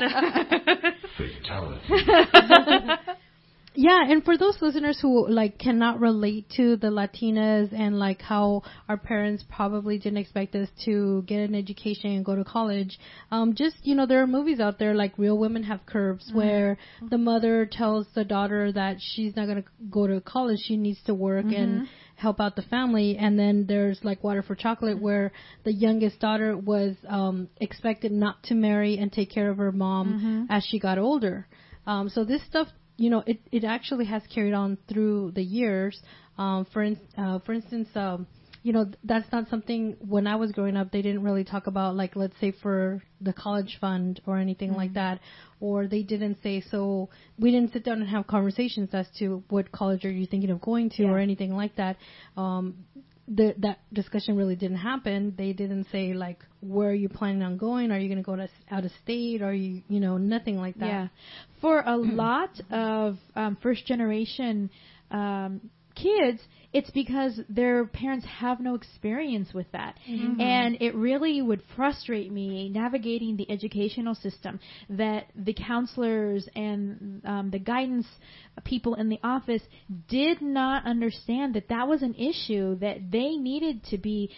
Fatality. Yeah, and for those listeners who cannot relate to the Latinas and how our parents probably didn't expect us to get an education and go to college, there are movies out there like Real Women Have Curves, where the mother tells the daughter that she's not going to go to college, she needs to work and help out the family. And then there's Water for Chocolate, where the youngest daughter was expected not to marry and take care of her mom as she got older. So this stuff, it actually has carried on through the years. For instance, that's not something when I was growing up, they didn't really talk about, like, let's say for the college fund or anything like that, or they didn't say, so we didn't sit down and have conversations as to what college are you thinking of going to or anything like that. That discussion really didn't happen. They didn't say, like, where are you planning on going? Are you going to go out of state? Are you, nothing like that. Yeah. For a lot of first generation kids, it's because their parents have no experience with that. And it really would frustrate me navigating the educational system that the counselors and the guidance people in the office did not understand that was an issue, that they needed to be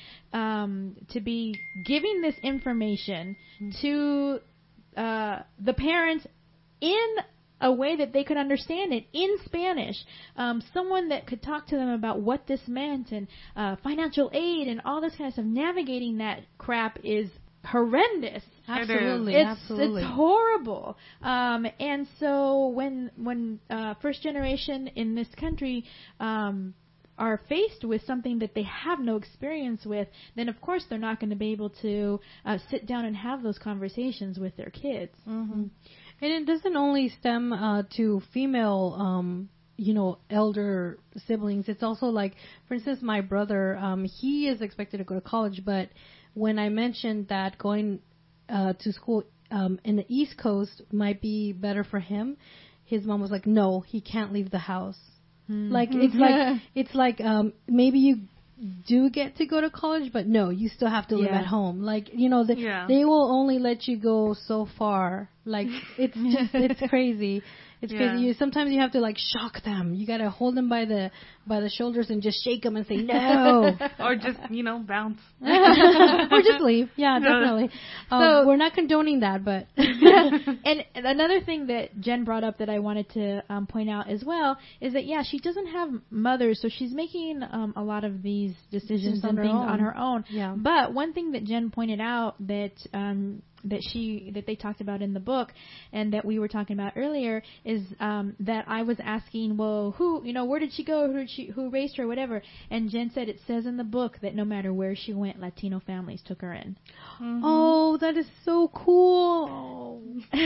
giving this information to the parents in a way that they could understand it in Spanish. Someone that could talk to them about what this meant and financial aid and all this kind of stuff. Navigating that crap is horrendous. Absolutely. It's horrible. And so when first generation in this country are faced with something that they have no experience with, then of course they're not going to be able to sit down and have those conversations with their kids. And it doesn't only stem to female, elder siblings. It's also like, for instance, my brother, he is expected to go to college, but when I mentioned that going to school in the East Coast might be better for him, his mom was like, no, he can't leave the house. Like, it's like maybe you do get to go to college, but no, you still have to live at home. Like, they will only let you go so far. Like, it's crazy. It's crazy. Sometimes you have to, like, shock them. You got to hold them by the shoulders and just shake them and say no. Or just, bounce. Or just leave. Yeah, definitely. So we're not condoning that, but. And another thing that Jen brought up that I wanted to point out as well is that, she doesn't have mothers, so she's making a lot of these decisions and things on her own. Yeah. But one thing that Jen pointed out that they talked about in the book and that we were talking about earlier is that I was asking, well, where did she go? Who raised her? Whatever. And Jen said it says in the book that no matter where she went, Latino families took her in. Oh, that is so cool.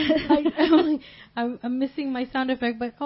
I'm missing my sound effect, but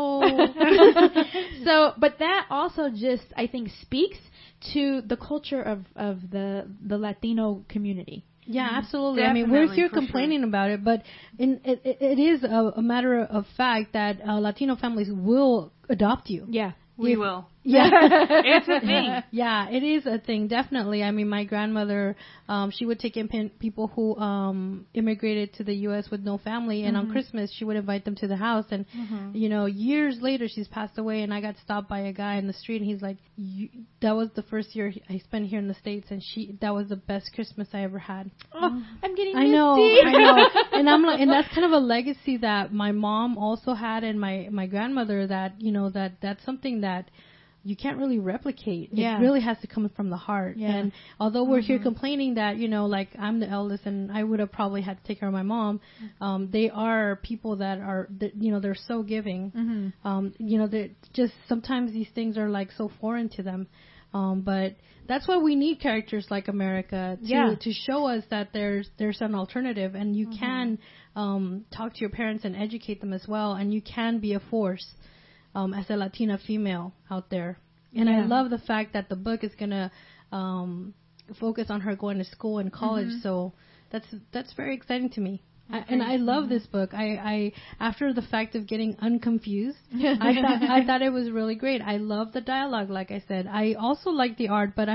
but that also just, I think, speaks to the culture of the Latino community. Yeah, absolutely. Definitely, I mean, we're here complaining about it, but it is a matter of fact that Latino families will adopt you. Yeah. We will. Yeah. It's a thing. Yeah, it is a thing, definitely. I mean, my grandmother, she would take in people who immigrated to the U.S. with no family, and on Christmas, she would invite them to the house. And, years later, she's passed away, and I got stopped by a guy in the street, and he's like, that was the first year I spent here in the States, and that was the best Christmas I ever had. Oh, I'm getting misty. I know. And I'm like, and that's kind of a legacy that my mom also had, and my grandmother, that, that's something that you can't really replicate. Yeah. It really has to come from the heart. Yeah. And although we're here complaining that, like I'm the eldest and I would have probably had to take care of my mom, they are people that are, they're so giving. They're just, sometimes these things are like so foreign to them. But that's why we need characters like America to show us that there's an alternative, and you can talk to your parents and educate them as well, and you can be a force. As a Latina female out there. And I love the fact that the book is going to focus on her going to school and college. So that's very exciting to me. And I love this book. I after the fact of getting unconfused, I thought it was really great. I love the dialogue, like I said. I also like the art, but I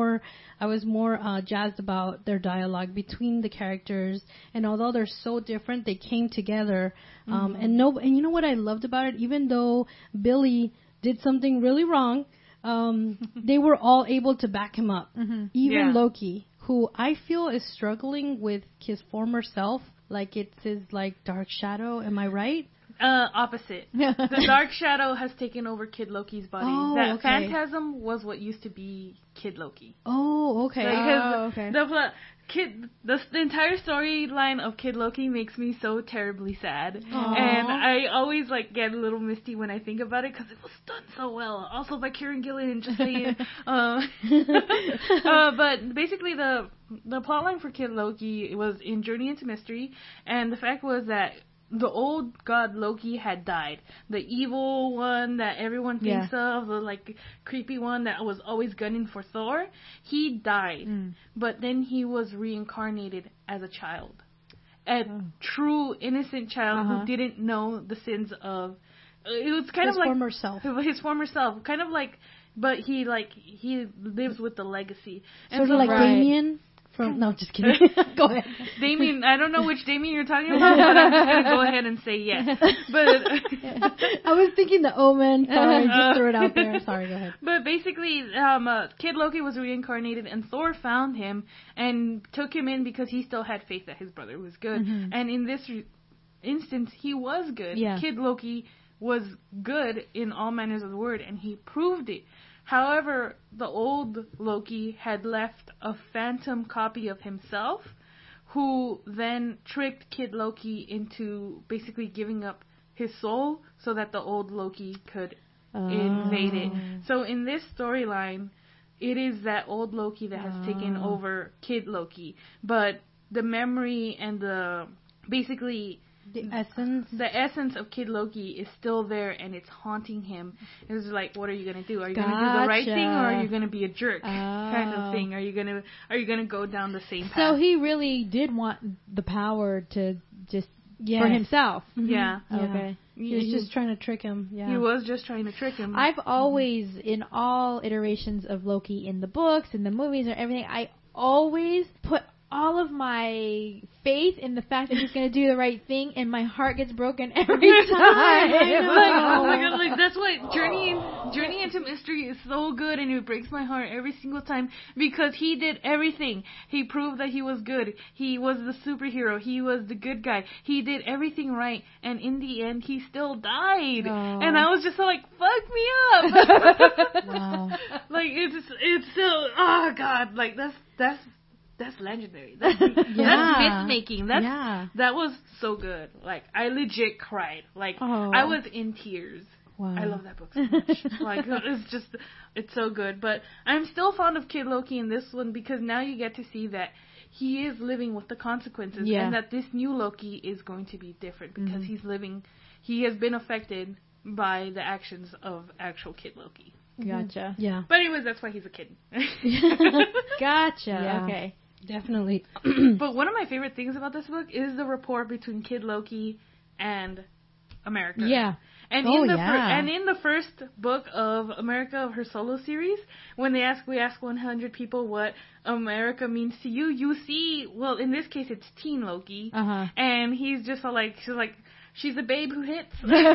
was more jazzed about their dialogue between the characters. And although they're so different, they came together. And you know what I loved about it? Even though Billy did something really wrong, they were all able to back him up. Even Loki, who I feel is struggling with his former self. Like it's his dark shadow. Am I right? Opposite. The dark shadow has taken over Kid Loki's body. Oh, that phantasm was what used to be Kid Loki. Oh, okay. Okay. the entire storyline of Kid Loki makes me so terribly sad. Aww. And I always like get a little misty when I think about it because it was done so well. Also by Kieran Gillen, just saying. But basically the plotline for Kid Loki was in Journey into Mystery, and the fact was that the old god Loki had died. The evil one that everyone thinks of, the like creepy one that was always gunning for Thor, he died. But then he was reincarnated as a child. A true innocent child who didn't know the sins of... It was kind his of like... former self. His former self. Kind of like... But he lives with the legacy. And Sort of like Damien? No, just kidding. Go ahead. Damien, I don't know which Damien you're talking about, but I'm just going to go ahead and say yes. But I was thinking the Omen. Sorry, just threw it out there. Sorry, go ahead. But basically, Kid Loki was reincarnated, and Thor found him and took him in because he still had faith that his brother was good. And in this instance, he was good. Yeah. Kid Loki was good in all manners of the word, and he proved it. However, the old Loki had left a phantom copy of himself, who then tricked Kid Loki into basically giving up his soul so that the old Loki could invade it. So in this storyline, it is that old Loki that has taken over Kid Loki. But the memory and the essence of Kid Loki is still there, and it's haunting him. It's like, what are you gonna do? Are you gonna do the right thing, or are you gonna be a jerk kind of thing? Are you gonna go down the same path? So he really did want the power to just for himself. Yeah. Okay. He was just trying to trick him. Yeah. He was just trying to trick him. I've always, in all iterations of Loki, in the books, in the movies, or everything, I always put all of my faith in the fact that he's going to do the right thing, and my heart gets broken every time. Like, that's why Journey into Mystery is so good, and it breaks my heart every single time because he did everything. He proved that he was good. He was the superhero. He was the good guy. He did everything right, and in the end, he still died. And I was just so like, fuck me up. Wow. Like it's so oh god, like that's legendary. That's myth making. That was so good. Like, I legit cried. Like, I was in tears. Wow. I love that book so much. Like, it's so good. But I'm still fond of Kid Loki in this one because now you get to see that he is living with the consequences, and that this new Loki is going to be different because he has been affected by the actions of actual Kid Loki. Gotcha. Yeah. But anyways, that's why he's a kid. Gotcha. Yeah. Okay. Definitely. But one of my favorite things about this book is the rapport between Kid Loki and America. Yeah. And in the first book of America, of her solo series, when we ask 100 people what America means to you, you see, well, in this case, it's Teen Loki, and he's just she's a babe who hits.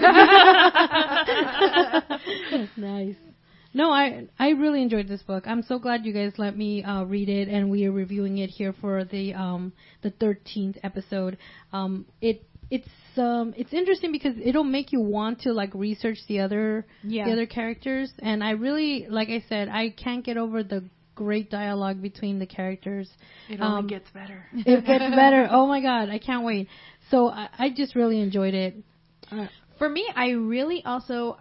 Nice. No, I really enjoyed this book. I'm so glad you guys let me read it, and we are reviewing it here for the 13th episode. It's interesting because it'll make you want to like research the other characters, and I really, like I said, I can't get over the great dialogue between the characters. It only gets better. It gets better. Oh my god, I can't wait. So I just really enjoyed it. For me, I really also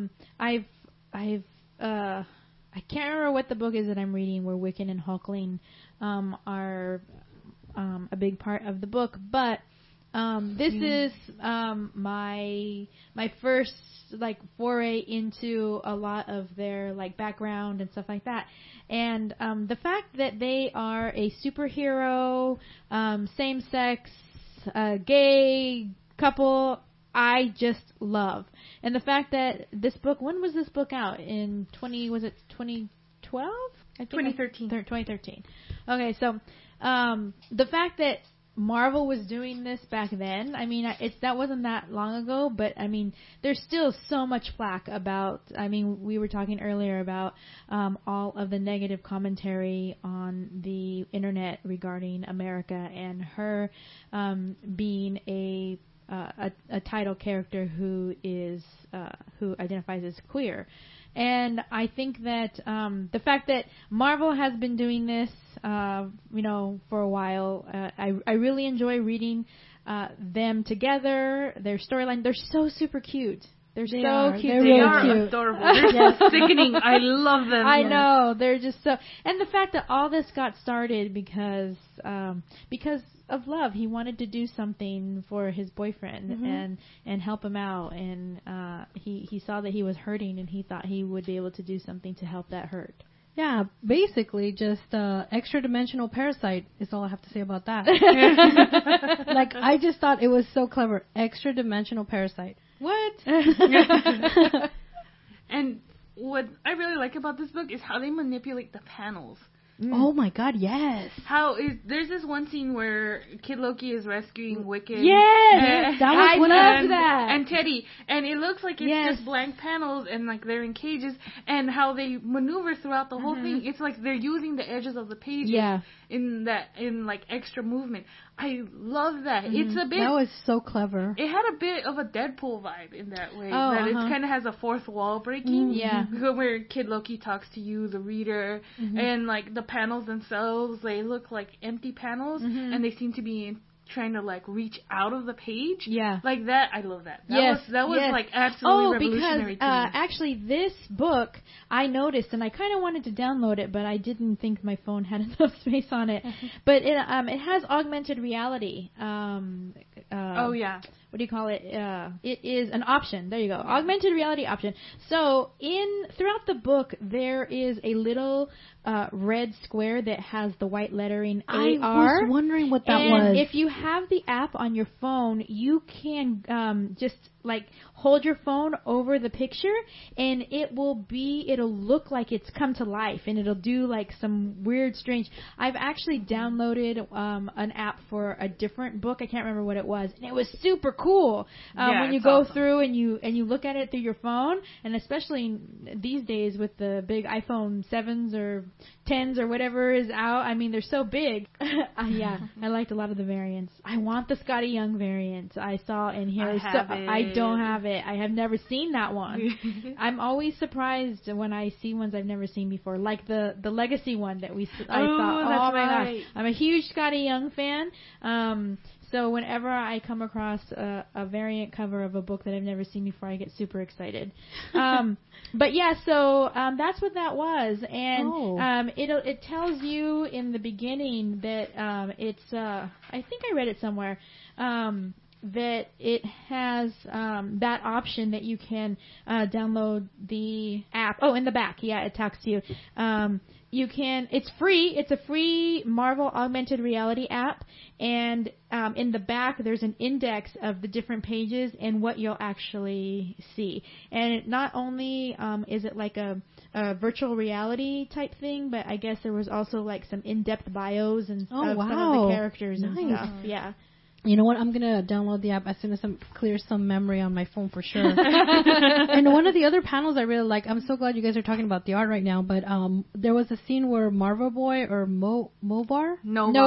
I can't remember what the book is that I'm reading where Wiccan and Hulkling are a big part of the book, but this is my first like foray into a lot of their like background and stuff like that. And the fact that they are a superhero, same-sex, gay couple, I just love. And the fact that this book, when was this book out? In 2012? 2013. 2013. Okay, so the fact that Marvel was doing this back then, I mean, that wasn't that long ago, but I mean, there's still so much flack about, I mean, we were talking earlier about all of the negative commentary on the internet regarding America and her being a title character who identifies as queer. And I think that the fact that Marvel has been doing this, for a while, I really enjoy reading them together, their storyline. They're so super cute. They're so cute. They're They really are cute. adorable. They're sickening. I love them. I know. They're just so... And the fact that all this got started because of love. He wanted to do something for his boyfriend and help him out. And he saw that he was hurting, and he thought he would be able to do something to help that hurt. Yeah, basically just extra-dimensional parasite is all I have to say about that. Like, I just thought it was so clever. Extra-dimensional parasite. What? And what I really like about this book is how they manipulate the panels. Oh my God, yes. There's this one scene where Kid Loki is rescuing Wicked. Yes! That was I love that. And Teddy. And it looks like it's just blank panels and like they're in cages. And how they maneuver throughout the whole thing. It's like they're using the edges of the pages in like extra movement. I love that. It's a bit... That was so clever. It had a bit of a Deadpool vibe in that way. Oh, that it kind of has a fourth wall breaking. Where Kid Loki talks to you, the reader, and like the panels themselves, they look like empty panels, and they seem to be trying to like reach out of the page. Yeah. Like that, I love that. That was like absolutely revolutionary because to me. actually this book I noticed, and I kind of wanted to download it, but I didn't think my phone had enough space on it. But it has augmented reality. Oh yeah. What do you call it? It is an option. There you go. Augmented reality option. So throughout the book, there is a little red square that has the white lettering AR. I was wondering what that was. And if you have the app on your phone, you can just like hold your phone over the picture, and it'll look like it's come to life, and it'll do like some weird, strange. I've actually downloaded an app for a different book. I can't remember what it was, and it was super cool. When you go through and you look at it through your phone, and especially these days with the big iPhone 7s or 10s or whatever is out. I mean, they're so big. I liked a lot of the variants. I want the Scotty Young variant. I saw in here. I don't have it. I have never seen that one. I'm always surprised when I see ones I've never seen before, like the Legacy one that I saw. Oh my gosh, I'm a huge Scotty Young fan. So whenever I come across a variant cover of a book that I've never seen before, I get super excited. But yeah, so that's what that was, and it tells you in the beginning that it's. I think I read it somewhere. That it has that option that you can download the app. Oh, in the back, it talks to you. You can. It's free. It's a free Marvel Augmented Reality app, and in the back there's an index of the different pages and what you'll actually see. And it not only is it like a virtual reality type thing, but I guess there was also like some in-depth bios and of some of the characters and stuff. Yeah. You know what? I'm going to download the app as soon as I clear some memory on my phone for sure. And one of the other panels I really like, I'm so glad you guys are talking about the art right now, but there was a scene where Marvel Boy or Novar,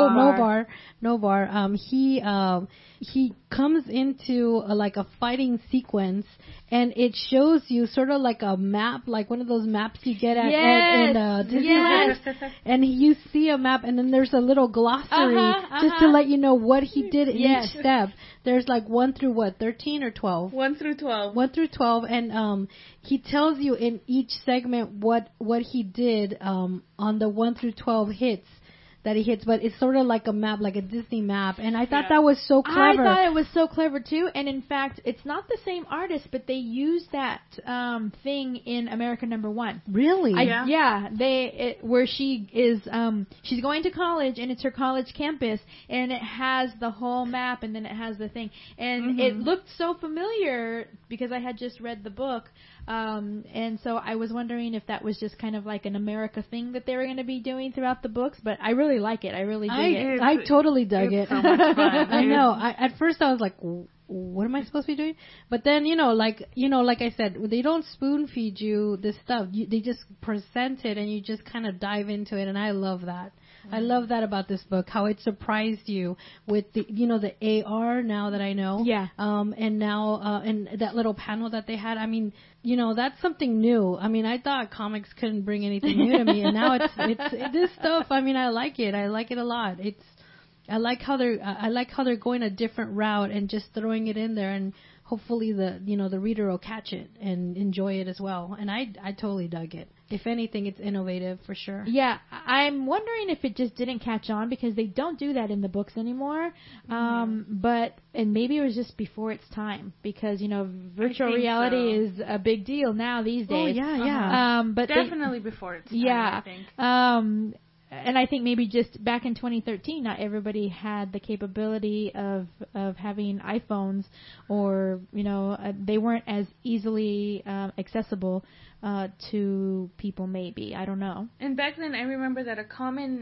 he comes into like a fighting sequence, and it shows you sort of like a map, like one of those maps you get at Disneyland. And you see a map, and then there's a little glossary just to let you know what he did in each step. There's like 1 through 13 or 12? 1 through 12. 1 through 12, and he tells you in each segment what he did on the 1 through 12 hits that he hits, but it's sort of like a map, like a Disney map, and I thought that was so clever. I thought it was so clever too, and in fact, it's not the same artist, but they used that thing in America #1. Really? Where she is, she's going to college, and it's her college campus, and it has the whole map, and then it has the thing, and it looked so familiar because I had just read the book. And so I was wondering if that was just kind of like an America thing that they were going to be doing throughout the books, but I really like it. I really dig it. I totally dug it. So much fun. I know. At first I was like, what am I supposed to be doing? But then, like I said, they don't spoon feed you this stuff. They just present it, and you just kind of dive into it, and I love that. I love that about this book, how it surprised you with the, the AR now that I know. Yeah. And now, and that little panel that they had. I mean, that's something new. I mean, I thought comics couldn't bring anything new to me, and now it's this stuff. I mean, I like it. I like it a lot. I like how they're going a different route and just throwing it in there, and hopefully the reader will catch it and enjoy it as well. And I totally dug it. If anything, it's innovative for sure. Yeah, I'm wondering if it just didn't catch on because they don't do that in the books anymore. But maybe it was just before its time because virtual reality is a big deal now these days. Oh yeah. But definitely before its time. Yeah. I think. And I think maybe just back in 2013, not everybody had the capability of having iPhones, or they weren't as easily accessible to people. Maybe, I don't know. And back then, I remember that a common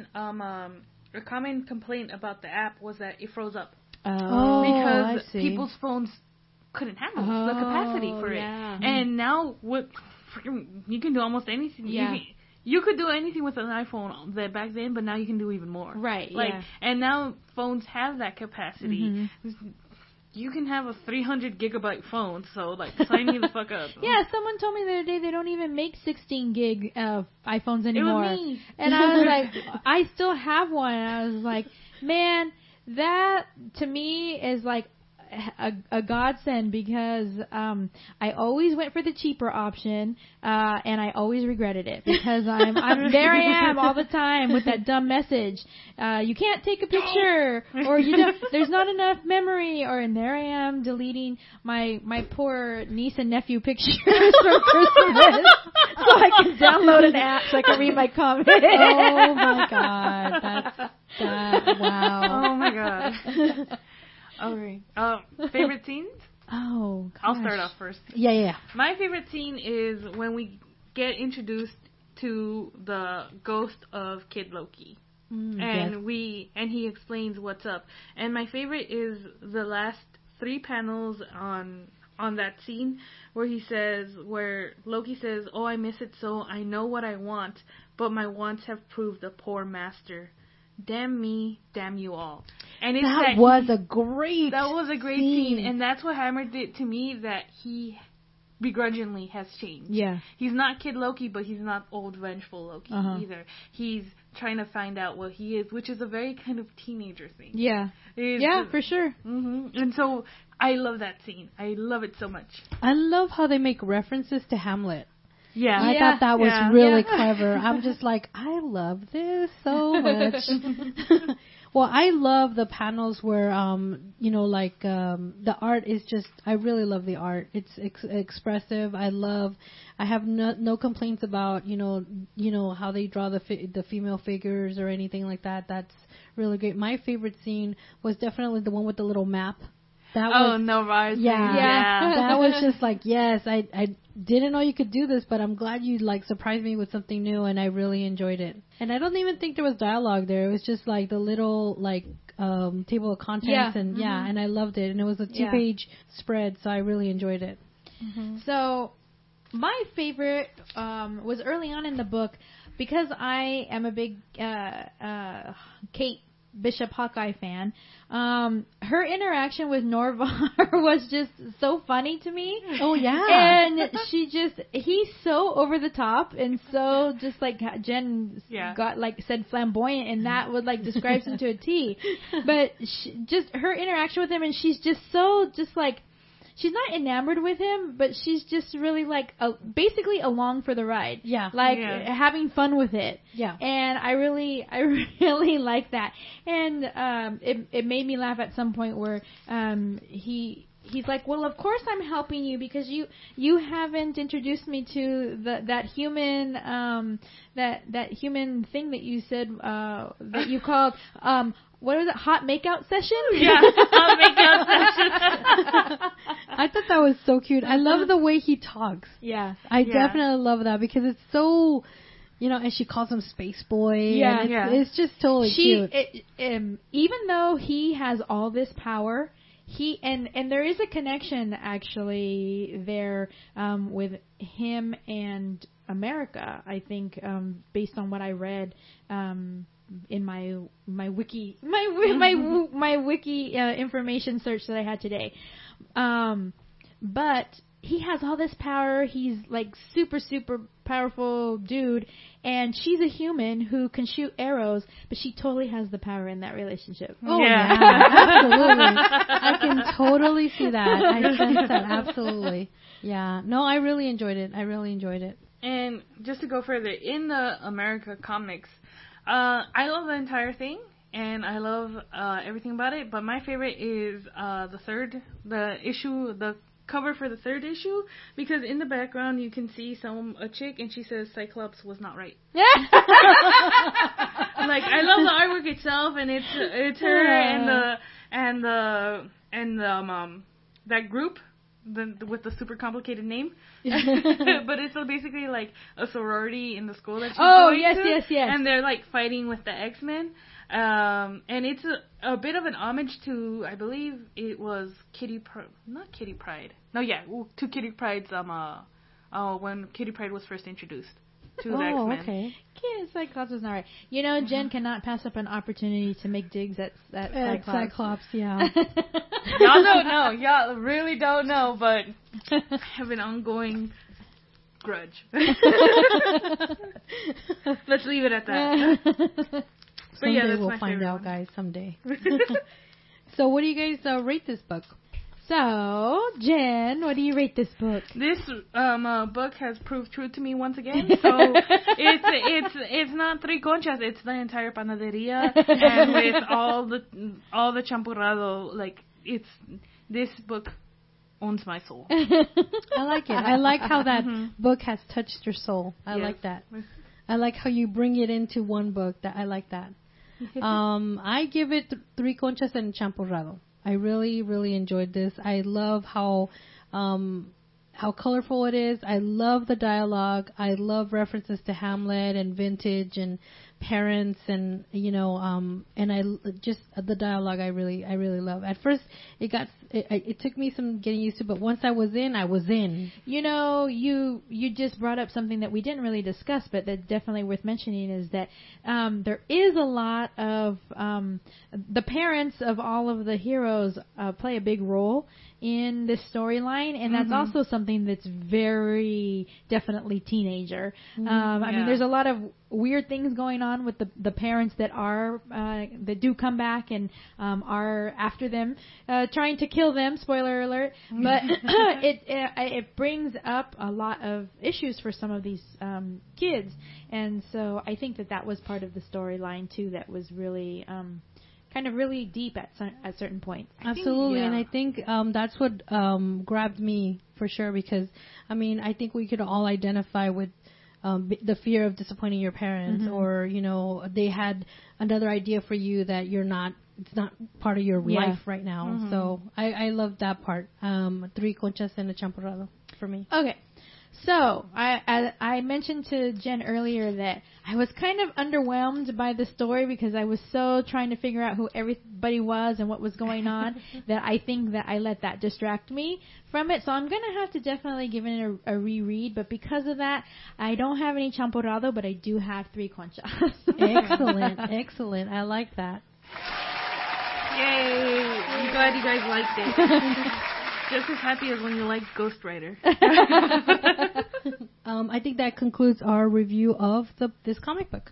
complaint about the app was that it froze up because people's phones couldn't handle the capacity for it. And now you can do almost anything. Yeah. You could do anything with an iPhone back then, but now you can do even more. Right. And now phones have that capacity. Mm-hmm. You can have a 300 gigabyte phone, so sign me the fuck up. Yeah, someone told me the other day they don't even make 16 gig iPhones anymore. It was me. And I was like, I still have one. And I was like, man, that to me is like a godsend because I always went for the cheaper option and I always regretted it because I'm there I am all the time with that dumb message, you can't take a picture or there's not enough memory, and there I am deleting my poor niece and nephew pictures from Christmas so I can download an app so I can read my comments. Oh my god, wow. Oh my god. Okay. Favorite scenes? Oh, gosh. I'll start off first. Yeah. My favorite scene is when we get introduced to the ghost of Kid Loki. And he explains what's up. And my favorite is the last 3 panels on that scene where Loki says, "Oh, I miss it so, I know what I want, but my wants have proved a poor master. Damn me, damn you all." And that was a great scene, and that's what hammered it to me that he begrudgingly has changed. Yeah. He's not Kid Loki, but he's not old vengeful Loki either. He's trying to find out what he is, which is a very kind of teenager thing. Yeah. For sure. Mm-hmm. And so I love that scene. I love it so much. I love how they make references to Hamlet. Yeah. I thought that was really clever. I'm just like, I love this so much. Well, I love the panels where, the art is just, I really love the art. It's expressive. I have no complaints about, how they draw the female figures or anything like that. That's really great. My favorite scene was definitely the one with the little map. No Rise. Yeah. That was just like, yes, I didn't know you could do this, but I'm glad you surprised me with something new, and I really enjoyed it. And I don't even think there was dialogue there. It was just the little table of contents, and and I loved it. And it was a 2-page spread, so I really enjoyed it. Mm-hmm. So my favorite was early on in the book because I am a big Kate Bishop Hawkeye fan. Her interaction with Norvar was just so funny to me. Oh yeah. And he's so over the top and so just like Jen said flamboyant, and that would describes him to a T. But just her interaction with him, and she's just so she's not enamored with him, but she's just really basically along for the ride. Yeah. Having fun with it. Yeah. And I really like that. And it made me laugh at some point where he's like, "Well, of course I'm helping you because you haven't introduced me to that human that human thing that you said that you called what was it? Hot makeout session?" Yeah, hot makeout session. I thought that was so cute. I love the way he talks. Yeah. I definitely love that because it's so, and she calls him Space Boy. Yeah, and it's just totally cute. Even though he has all this power, and there is a connection actually there with him and America, I think, based on what I read. in my wiki my wiki information search that I had today. But he has all this power. He's like super powerful dude, and she's a human who can shoot arrows, but she totally has the power in that relationship. Oh yeah, absolutely. I can totally see that. I sense that absolutely. Yeah. No, I really enjoyed it. And just to go further, in the America comics, I love the entire thing, and I love everything about it. But my favorite is the cover for the third issue, because in the background you can see a chick, and she says Cyclops was not right. Like, I love the artwork itself, and it's her and that group. With the super complicated name. But it's basically like a sorority in the school that she's going to. Yes. And they're like fighting with the X-Men. And it's a bit of an homage to, I believe it was not Kitty Pryde. No, yeah, to Kitty Pryde's, when Kitty Pryde was first introduced to the X-Men. Okay. Cyclops was not right. You know, Jen cannot pass up an opportunity to make digs at Cyclops, yeah. Y'all don't know. Y'all really don't know, but I have an ongoing grudge. Let's leave it at that. Someday we'll find out, guys. Someday. So, what do you guys rate this book? So, Jen, what do you rate this book? This book has proved true to me once again. So it's not three conchas; it's the entire panaderia, and with all the champurrado. Like, this book owns my soul. I like it. I like how that book has touched your soul. I like that. I like how you bring it into one book. I like that. I give it 3 conchas and champurrado. I really, really enjoyed this. I love how colorful it is. I love the dialogue. I love references to Hamlet and vintage and parents, and and I just the dialogue I really love. At first it took me some getting used to, but once I was in. You know, you just brought up something that we didn't really discuss, but that's definitely worth mentioning, is that there is a lot of the parents of all of the heroes play a big role in this storyline, and that's also something that's very definitely teenager. I mean, there's a lot of weird things going on with the parents that do come back and are after them, trying to kill them. Spoiler alert! But it brings up a lot of issues for some of these kids, and so I think that was part of the storyline too. That was really kind of really deep at certain points. Absolutely, and I think that's what grabbed me for sure, because I mean, I think we could all identify with the fear of disappointing your parents, or they had another idea for you that it's not part of your life right now. So I love that part. 3 conchas and a champurrado for me. Okay. So, I mentioned to Jen earlier that I was kind of underwhelmed by the story, because I was so trying to figure out who everybody was and what was going on that I think that I let that distract me from it. So I'm going to have to definitely give it a reread, but because of that, I don't have any champurrado, but I do have 3 conchas. Excellent. I like that. Yay! I'm glad you guys liked it. Just as happy as when you liked Ghost Rider. I think that concludes our review of this comic book.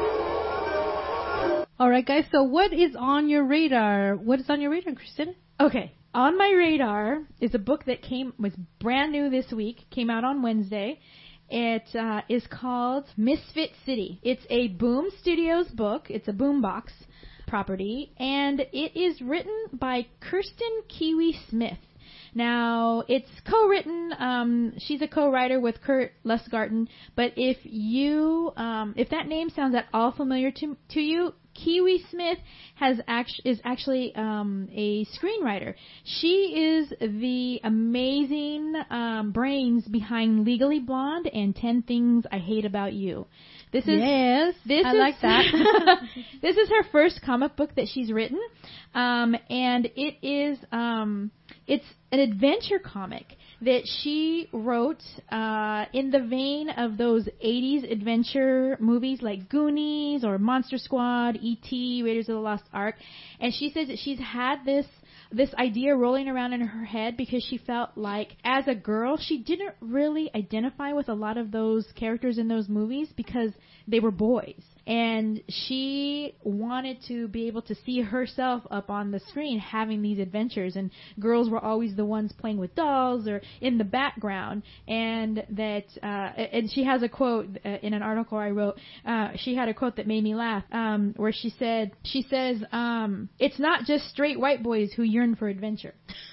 All right, guys. So, what is on your radar? What is on your radar, Kristen? Okay, on my radar is a book that was brand new this week. Came out on Wednesday. It is called Misfit City. It's a Boom Studios book. It's a Boombox property, and it is written by Kirsten Kiwi Smith. Now, it's co-written, she's a co-writer with Kurt Lustgarten, but if that name sounds at all familiar to you, Kiwi Smith is actually a screenwriter. She is the amazing brains behind Legally Blonde and 10 Things I Hate About You. I like that. This is her first comic book that she's written, and it is it's an adventure comic. that she wrote in the vein of those 80s adventure movies like Goonies or Monster Squad, E.T., Raiders of the Lost Ark. And she says that she's had this idea rolling around in her head because she felt like as a girl she didn't really identify with a lot of those characters in those movies because they were boys. And she wanted to be able to see herself up on the screen having these adventures, and girls were always the ones playing with dolls or in the background. And that, and she has a quote in an article I wrote. She had a quote that made me laugh, where she says, "It's not just straight white boys who yearn for adventure."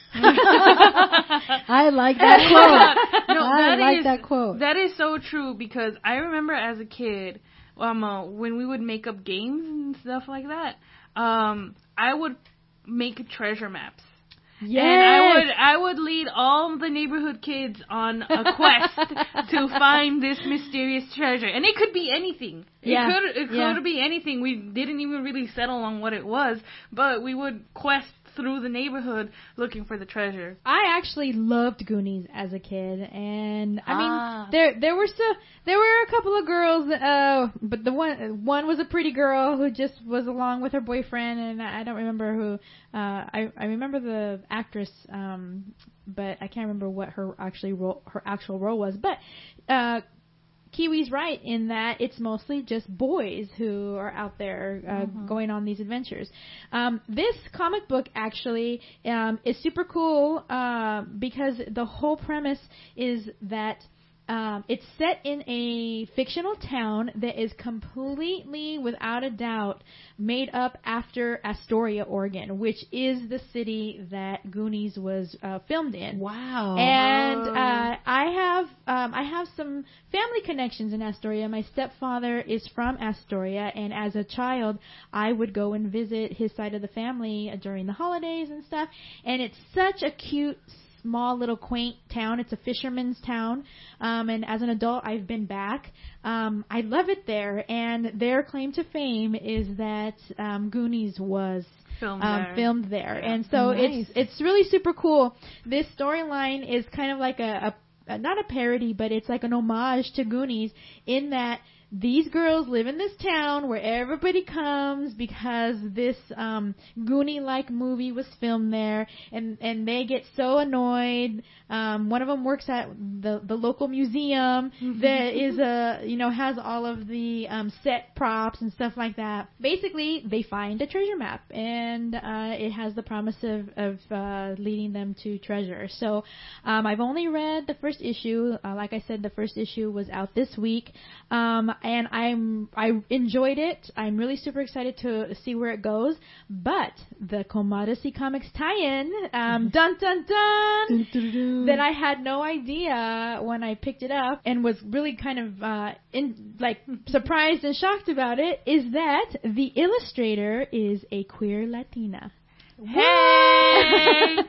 I like that quote. I like that quote. That is so true because I remember as a kid, when we would make up games and stuff like that, I would make treasure maps. Yes. And I would lead all the neighborhood kids on a quest to find this mysterious treasure. And it could be anything. It could be anything. We didn't even really settle on what it was, but we would quest through the neighborhood looking for the treasure. I actually loved Goonies as a kid, and I mean there were a couple of girls, but the one was a pretty girl who just was along with her boyfriend, and I don't remember who. I remember the actress, but I can't remember what her actual role was. But Kiwi's right in that it's mostly just boys who are out there going on these adventures. This comic book actually is super cool because the whole premise is that it's set in a fictional town that is completely, without a doubt, made up after Astoria, Oregon, which is the city that Goonies was filmed in. Wow! And I have some family connections in Astoria. My stepfather is from Astoria, and as a child, I would go and visit his side of the family during the holidays and stuff. And it's such a cute, small little quaint town. It's a fisherman's town, and as an adult I've been back. I love it there, and their claim to fame is that Goonies was filmed there. Yeah. And so Nice. it's really super cool. This storyline is kind of like a not a parody, but it's like an homage to Goonies in that these girls live in this town where everybody comes because this Goonie-like movie was filmed there, and they get so annoyed. One of them works at the local museum that is has all of the set props and stuff like that. Basically, they find a treasure map, and it has the promise of leading them to treasure. So I've only read the first issue. Like I said, the first issue was out this week. And I enjoyed it. I'm really super excited to see where it goes. But the Comadre Comics tie-in, dun dun dun, that I had no idea when I picked it up and was really kind of surprised and shocked about it, is that the illustrator is a queer Latina. Hey!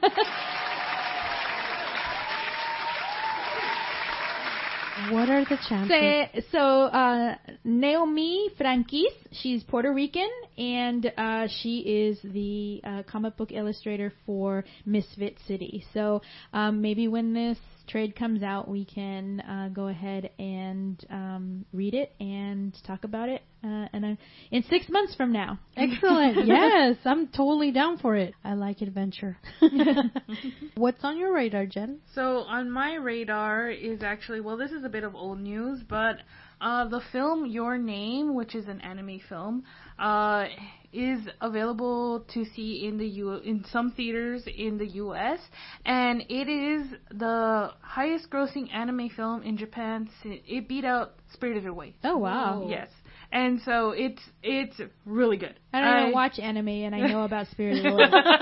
What are the chances? So Naomi Franquis, she's Puerto Rican, and she is the comic book illustrator for Misfit City. So maybe when this trade comes out, we can go ahead and read it and talk about it in 6 months from now. Excellent. Yes, I'm totally down for it. I like adventure. What's on your radar, Jen? So on my radar is actually, well, this is a bit of old news, but the film Your Name, which is an anime film, is available to see in some theaters in the U.S., and it is the highest grossing anime film in Japan. It beat out Spirited Away. Oh, wow. Yes. And so it's really good. I don't even watch anime, and I know about Spirited Away.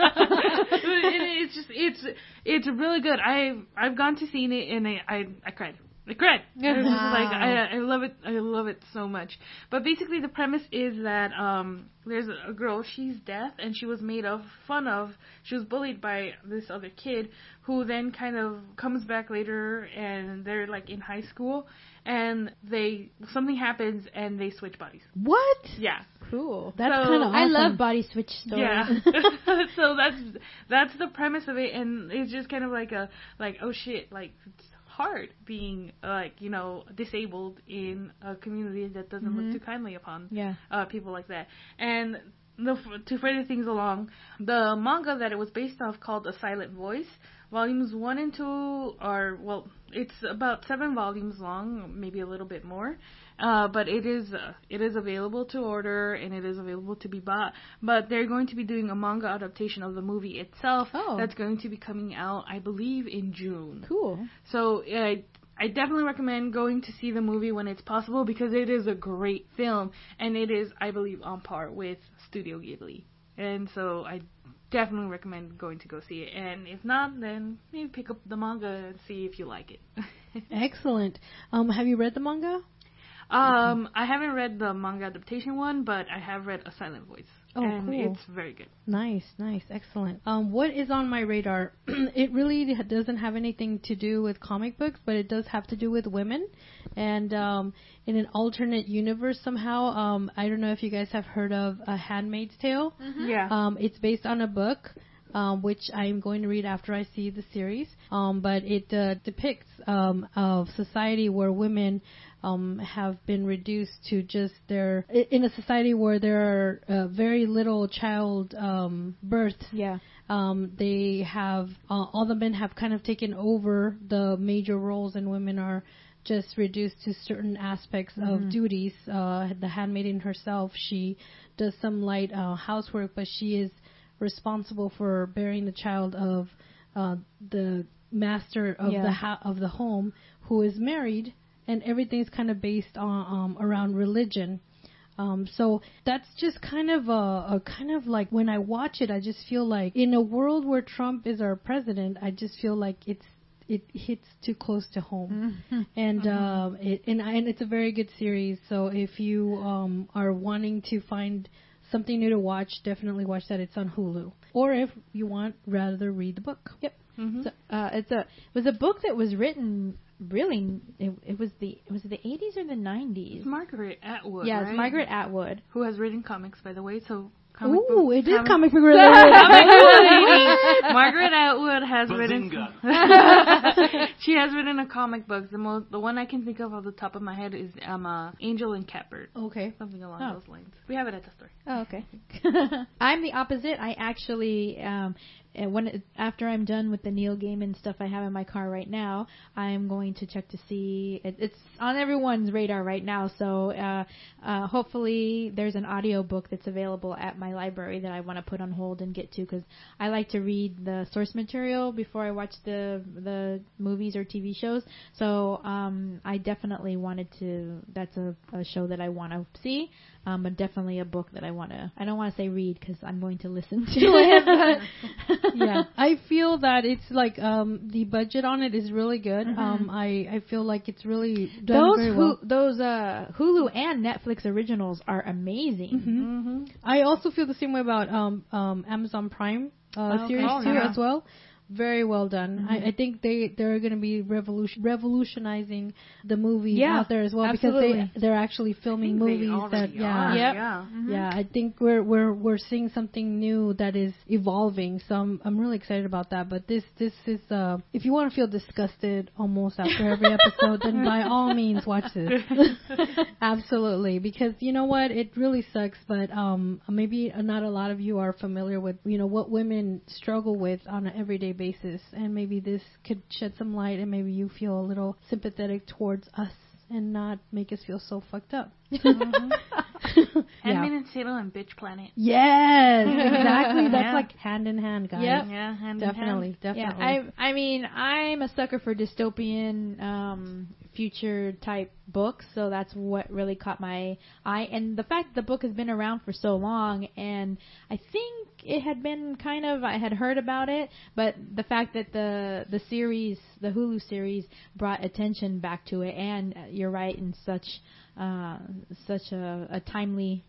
It's really good. I've gone to see it, and I cried. I cried. Wow. It was just like I love it. I love it so much. But basically, the premise is that there's a girl. She's deaf, and she was made fun of. She was bullied by this other kid, who then kind of comes back later, and they're like in high school, and something happens, and they switch bodies. What? Yeah. Cool. That's So- kind of awesome. I love body switch stories. Yeah. So that's the premise of it, and it's just kind of like oh shit, like it's hard being disabled in a community that doesn't look too kindly upon Yeah. people like that. And to further things along, the manga that it was based off called A Silent Voice, volumes 1 and 2 it's about 7 volumes long, maybe a little bit more. But it is available to order, and it is available to be bought. But they're going to be doing a manga adaptation of the movie itself. Oh. That's going to be coming out, I believe, in June. Cool. So I definitely recommend going to see the movie when it's possible, because it is a great film, and it is, I believe, on par with Studio Ghibli. And so I definitely recommend going to go see it. And if not, then maybe pick up the manga and see if you like it. Excellent. Have you read the manga? I haven't read the manga adaptation one, but I have read A Silent Voice. Oh, and cool. it's very good. Nice, excellent. What is on my radar? It really doesn't have anything to do with comic books, but it does have to do with women. And in an alternate universe somehow, I don't know if you guys have heard of A Handmaid's Tale. Mm-hmm. Yeah. It's based on a book, which I'm going to read after I see the series. But it depicts of society where women have been reduced to just in a society where there are very little child births. Yeah. They have all the men have kind of taken over the major roles, and women are just reduced to certain aspects of duties. The handmaiden herself, she does some light housework, but she is responsible for bearing the child of the master of of the home, who is married. And everything's kind of based on around religion. So that's just kind of a kind of like, when I watch it, I just feel like in a world where Trump is our president, I just feel like it hits too close to home. And it's a very good series. So if you are wanting to find something new to watch, definitely watch that. It's on Hulu. Or if you want, rather read the book. Yep. So, it was a book that was written. Really, it was the 80s or the 90s. It's Margaret Atwood. Yeah, right? it's Margaret Atwood. Who has written comics, by the way. So It is comic book related. Margaret Atwood has written. She has written a comic book. The one I can think of off the top of my head is Angel and Catbird. Okay. Something along those lines. We have it at the store. Oh, okay. I'm the opposite. I actually, after I'm done with the Neil Gaiman stuff I have in my car right now, I'm going to check to see. It's on everyone's radar right now. So hopefully there's an audio book that's available at my library that I want to put on hold and get to, because I like to read the source material before I watch the movies or TV shows. So I definitely wanted to. That's a show that I want to see. But definitely a book that I don't want to say read, because I'm going to listen to it. Yeah, I feel that it's like the budget on it is really good. I feel like it's really done very well. Those Hulu and Netflix originals are amazing. I also feel the same way about Amazon Prime series too as well. Very well done. I think they're going to be revolutionizing the movie out there as well, absolutely. because they're actually filming movies that I think we're seeing something new that is evolving. So I'm really excited about that. But this is if you want to feel disgusted almost after every episode, then by all means watch this. Absolutely, because you know what, it really sucks. But maybe not a lot of you are familiar with what women struggle with on an everyday basis, and maybe this could shed some light, and maybe you feel a little sympathetic towards us and not make us feel so fucked up. Handmaid's Tale and Bitch Planet. Yes, exactly. That's like hand in hand, guys. Yep. Yeah, hand Definitely, in hand. definitely. Yeah, I mean, I'm a sucker for dystopian future type books, so that's what really caught my eye. And the fact that the book has been around for so long, and I think it had been I had heard about it, but the fact that the series, the Hulu series, brought attention back to it, and you're right, in such a timely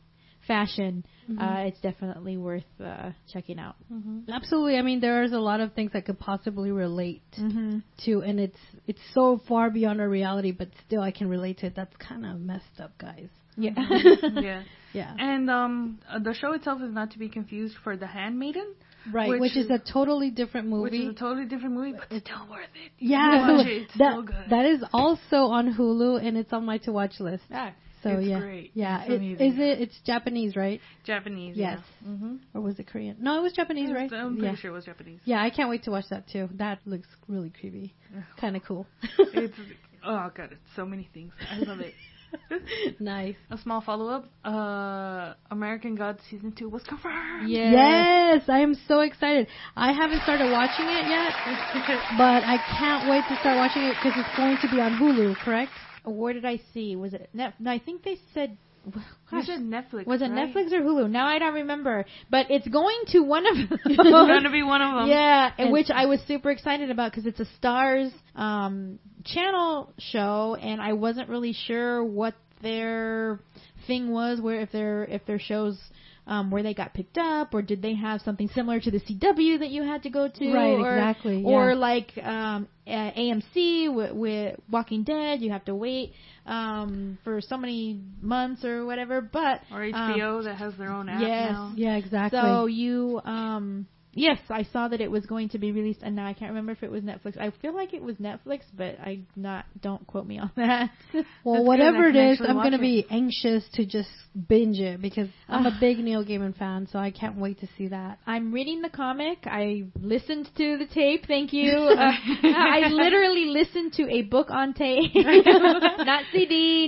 fashion, it's definitely worth checking out. Absolutely. I mean, there's a lot of things that could possibly relate to, and it's so far beyond our reality, but still I can relate to it. That's kind of messed up, guys. Yeah. Yeah. Yeah. And the show itself is not to be confused for The Handmaiden. Right, which is a totally different movie. Which is a totally different movie, but it's still worth it. Yeah, Watch it. It's still good. That is also on Hulu, and it's on my to-watch list. So it's yeah, great. yeah. It's amazing. It's Japanese, right? Japanese. Yes. Yeah. Mm-hmm. Or was it Korean? No, it was Japanese, right? I'm pretty sure it was Japanese. Yeah, I can't wait to watch that too. That looks really creepy. Kind of cool. It's oh god, it's so many things. I love it. Nice. A small follow-up. American Gods season 2 was confirmed. Yes, I am so excited. I haven't started watching it yet, but I can't wait to start watching it because it's going to be on Hulu, correct? Where did I see? Was it No, I think they said. You said Netflix. Was it right? Netflix or Hulu? Now I don't remember. But it's going to one of them. It's going to be one of them. Yeah, and which I was super excited about because it's a Starz channel show, and I wasn't really sure what their thing was, where if their shows where they got picked up, or did they have something similar to the CW that you had to go to, right? Or, exactly. Or yeah. like AMC with Walking Dead, you have to wait for so many months or whatever. But or HBO that has their own app yes, now. Yeah, exactly. So you yes, I saw that it was going to be released, and now I can't remember if it was Netflix. I feel like it was Netflix, but don't quote me on that. Well, That's whatever good. it I is, can I'm actually going to watch be anxious to just binge it because I'm a big Neil Gaiman fan, so I can't wait to see that. I'm reading the comic. I listened to the tape. Thank you. I literally listened to a book on tape, not CD,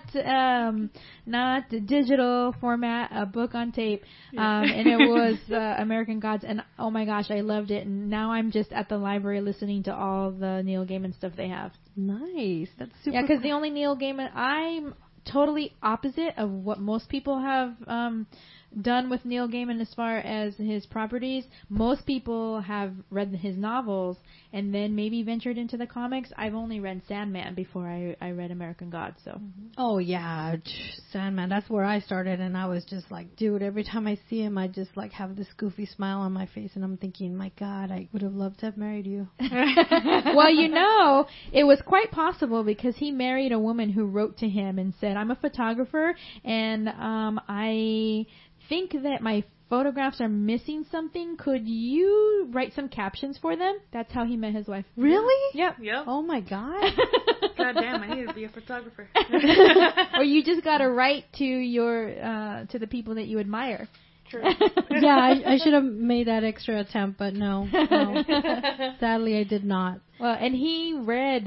not digital format, a book on tape. And it was American Gods, and oh my gosh, I loved it. And now I'm just at the library listening to all the Neil Gaiman stuff they have. Nice. That's super. Yeah, because cool. the only Neil Gaiman, I'm totally opposite of what most people have done with Neil Gaiman as far as his properties. Most people have read his novels and then maybe ventured into the comics. I've only read Sandman before I read American Gods. So. Oh yeah, Sandman. That's where I started, and I was just like, dude. Every time I see him, I just like have this goofy smile on my face, and I'm thinking, my God, I would have loved to have married you. Well, it was quite possible because he married a woman who wrote to him and said, "I'm a photographer, and I think that my photographs are missing something. Could you write some captions for them?" That's how he met his wife. Really? Yep. Yep. Oh my God. God damn, I need to be a photographer. Or you just got to write to your to the people that you admire. True. Yeah, I should have made that extra attempt, but no. Sadly, I did not. Well, and he read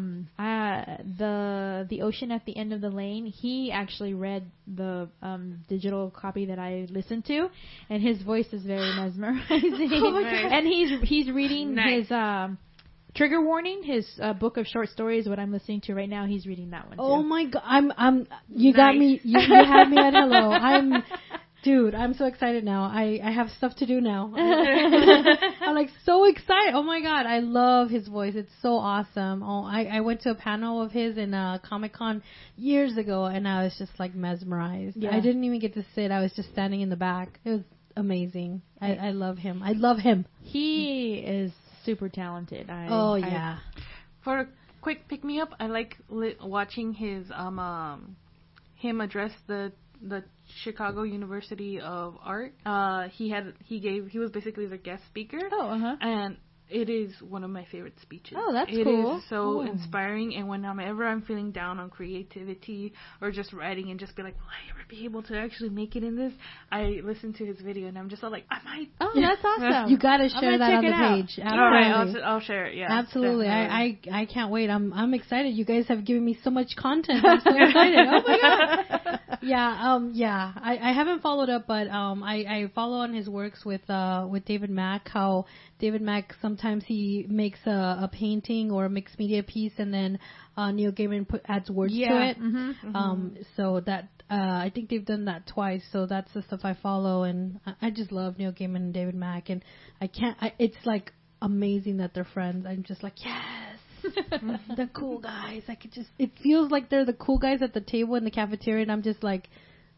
the Ocean at the End of the Lane. He actually read the digital copy that I listened to, and his voice is very mesmerizing. Oh my God. And he's reading Nice. his Trigger Warning, his book of short stories. What I'm listening to right now, he's reading that one too. Oh my God. You got me. You had me at hello. Dude, I'm so excited now. I have stuff to do now. I'm like so excited. Oh my God, I love his voice. It's so awesome. Oh, I went to a panel of his in Comic-Con years ago, and I was just like mesmerized. Yeah. I didn't even get to sit. I was just standing in the back. It was amazing. I love him. I love him. He is super talented. Yeah. For a quick pick-me-up, I like watching his him address the Chicago University of Art. He was basically the guest speaker. Oh, And it is one of my favorite speeches. Oh, that's cool. cool. It is so inspiring, and whenever I'm feeling down on creativity or just writing and just be like, will I ever be able to actually make it in this? I listen to his video and I'm just all like, I might. Oh, that's awesome. You got to share that on the page. All right, I'll share it. Yeah, absolutely. definitely. I can't wait. I'm excited. You guys have given me so much content. I'm so excited. Oh my God. Yeah. I haven't followed up, but I follow on his works with David Mack. How David Mack sometimes he makes a painting or a mixed media piece, and then Neil Gaiman adds words to it. So that I think they've done that twice. So that's the stuff I follow, and I just love Neil Gaiman and David Mack, and it's like amazing that they're friends. I'm just like, yes, the cool guys. It feels like they're the cool guys at the table in the cafeteria, and I'm just like,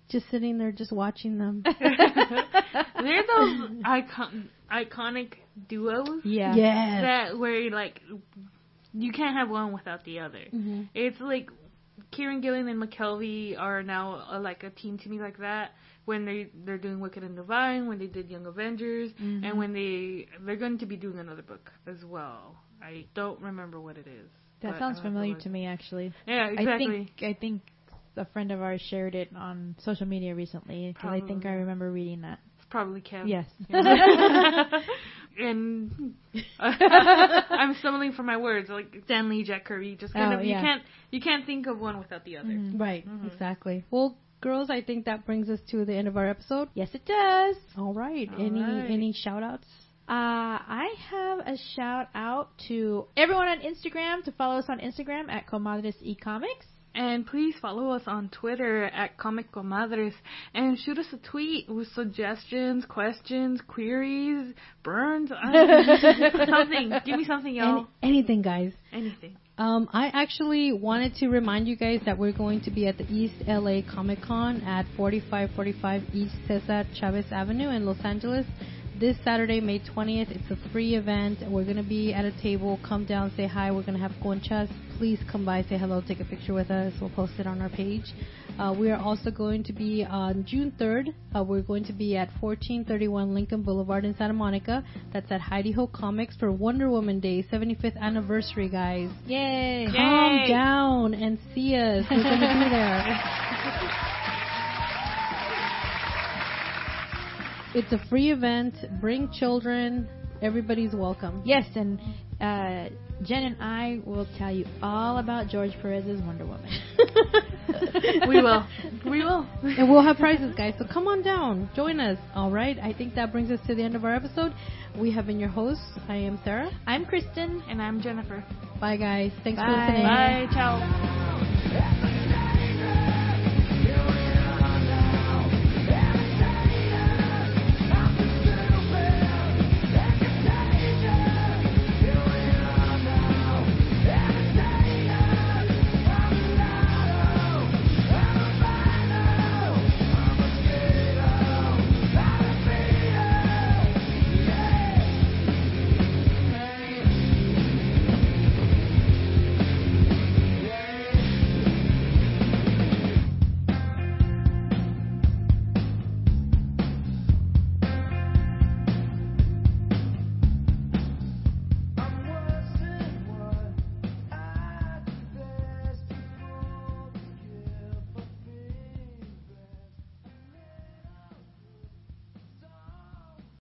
just sitting there, just watching them. They're those iconic duos. Yeah. Yes. That where like you can't have one without the other. Mm-hmm. It's like Kieran Gillen and McKelvey are now like a team to me like that. When they're doing Wicked and Divine, when they did Young Avengers, and when they're going to be doing another book as well. I don't remember what it is. That sounds familiar to me, actually. Yeah, exactly. I think a friend of ours shared it on social media recently, because I think I remember reading that. It's probably Kev. Yes. And I'm stumbling for my words, like Stan Lee, Jack Kirby. Just kind of you can't think of one without the other. Right. Exactly. Well, girls, I think that brings us to the end of our episode. Yes, it does. All right. Any shout outs? I have a shout out to everyone on Instagram to follow us on Instagram at Comadres y Comics. And please follow us on Twitter at Comic Comadres and shoot us a tweet with suggestions, questions, queries, burns, something. Give me something, y'all. Anything, guys. Anything. I actually wanted to remind you guys that we're going to be at the East LA Comic Con at 4545 East Cesar Chavez Avenue in Los Angeles. This Saturday, May 20th. It's a free event. We're going to be at a table. Come down, say hi. We're going to have conchas. Please come by, say hello, take a picture with us. We'll post it on our page. We are also going to be on June 3rd. We're going to be at 1431 Lincoln Boulevard in Santa Monica. That's at Heidi Ho Comics for Wonder Woman Day, 75th anniversary, guys. Yay! Calm down and see us. We're going to be there. It's a free event. Bring children. Everybody's welcome. Yes, and Jen and I will tell you all about George Perez's Wonder Woman. We will. And we'll have prizes, guys. So come on down. Join us. All right. I think that brings us to the end of our episode. We have been your hosts. I am Sarah. I'm Kristen. And I'm Jennifer. Bye, guys. Thanks for Bye. listening. Bye. Ciao.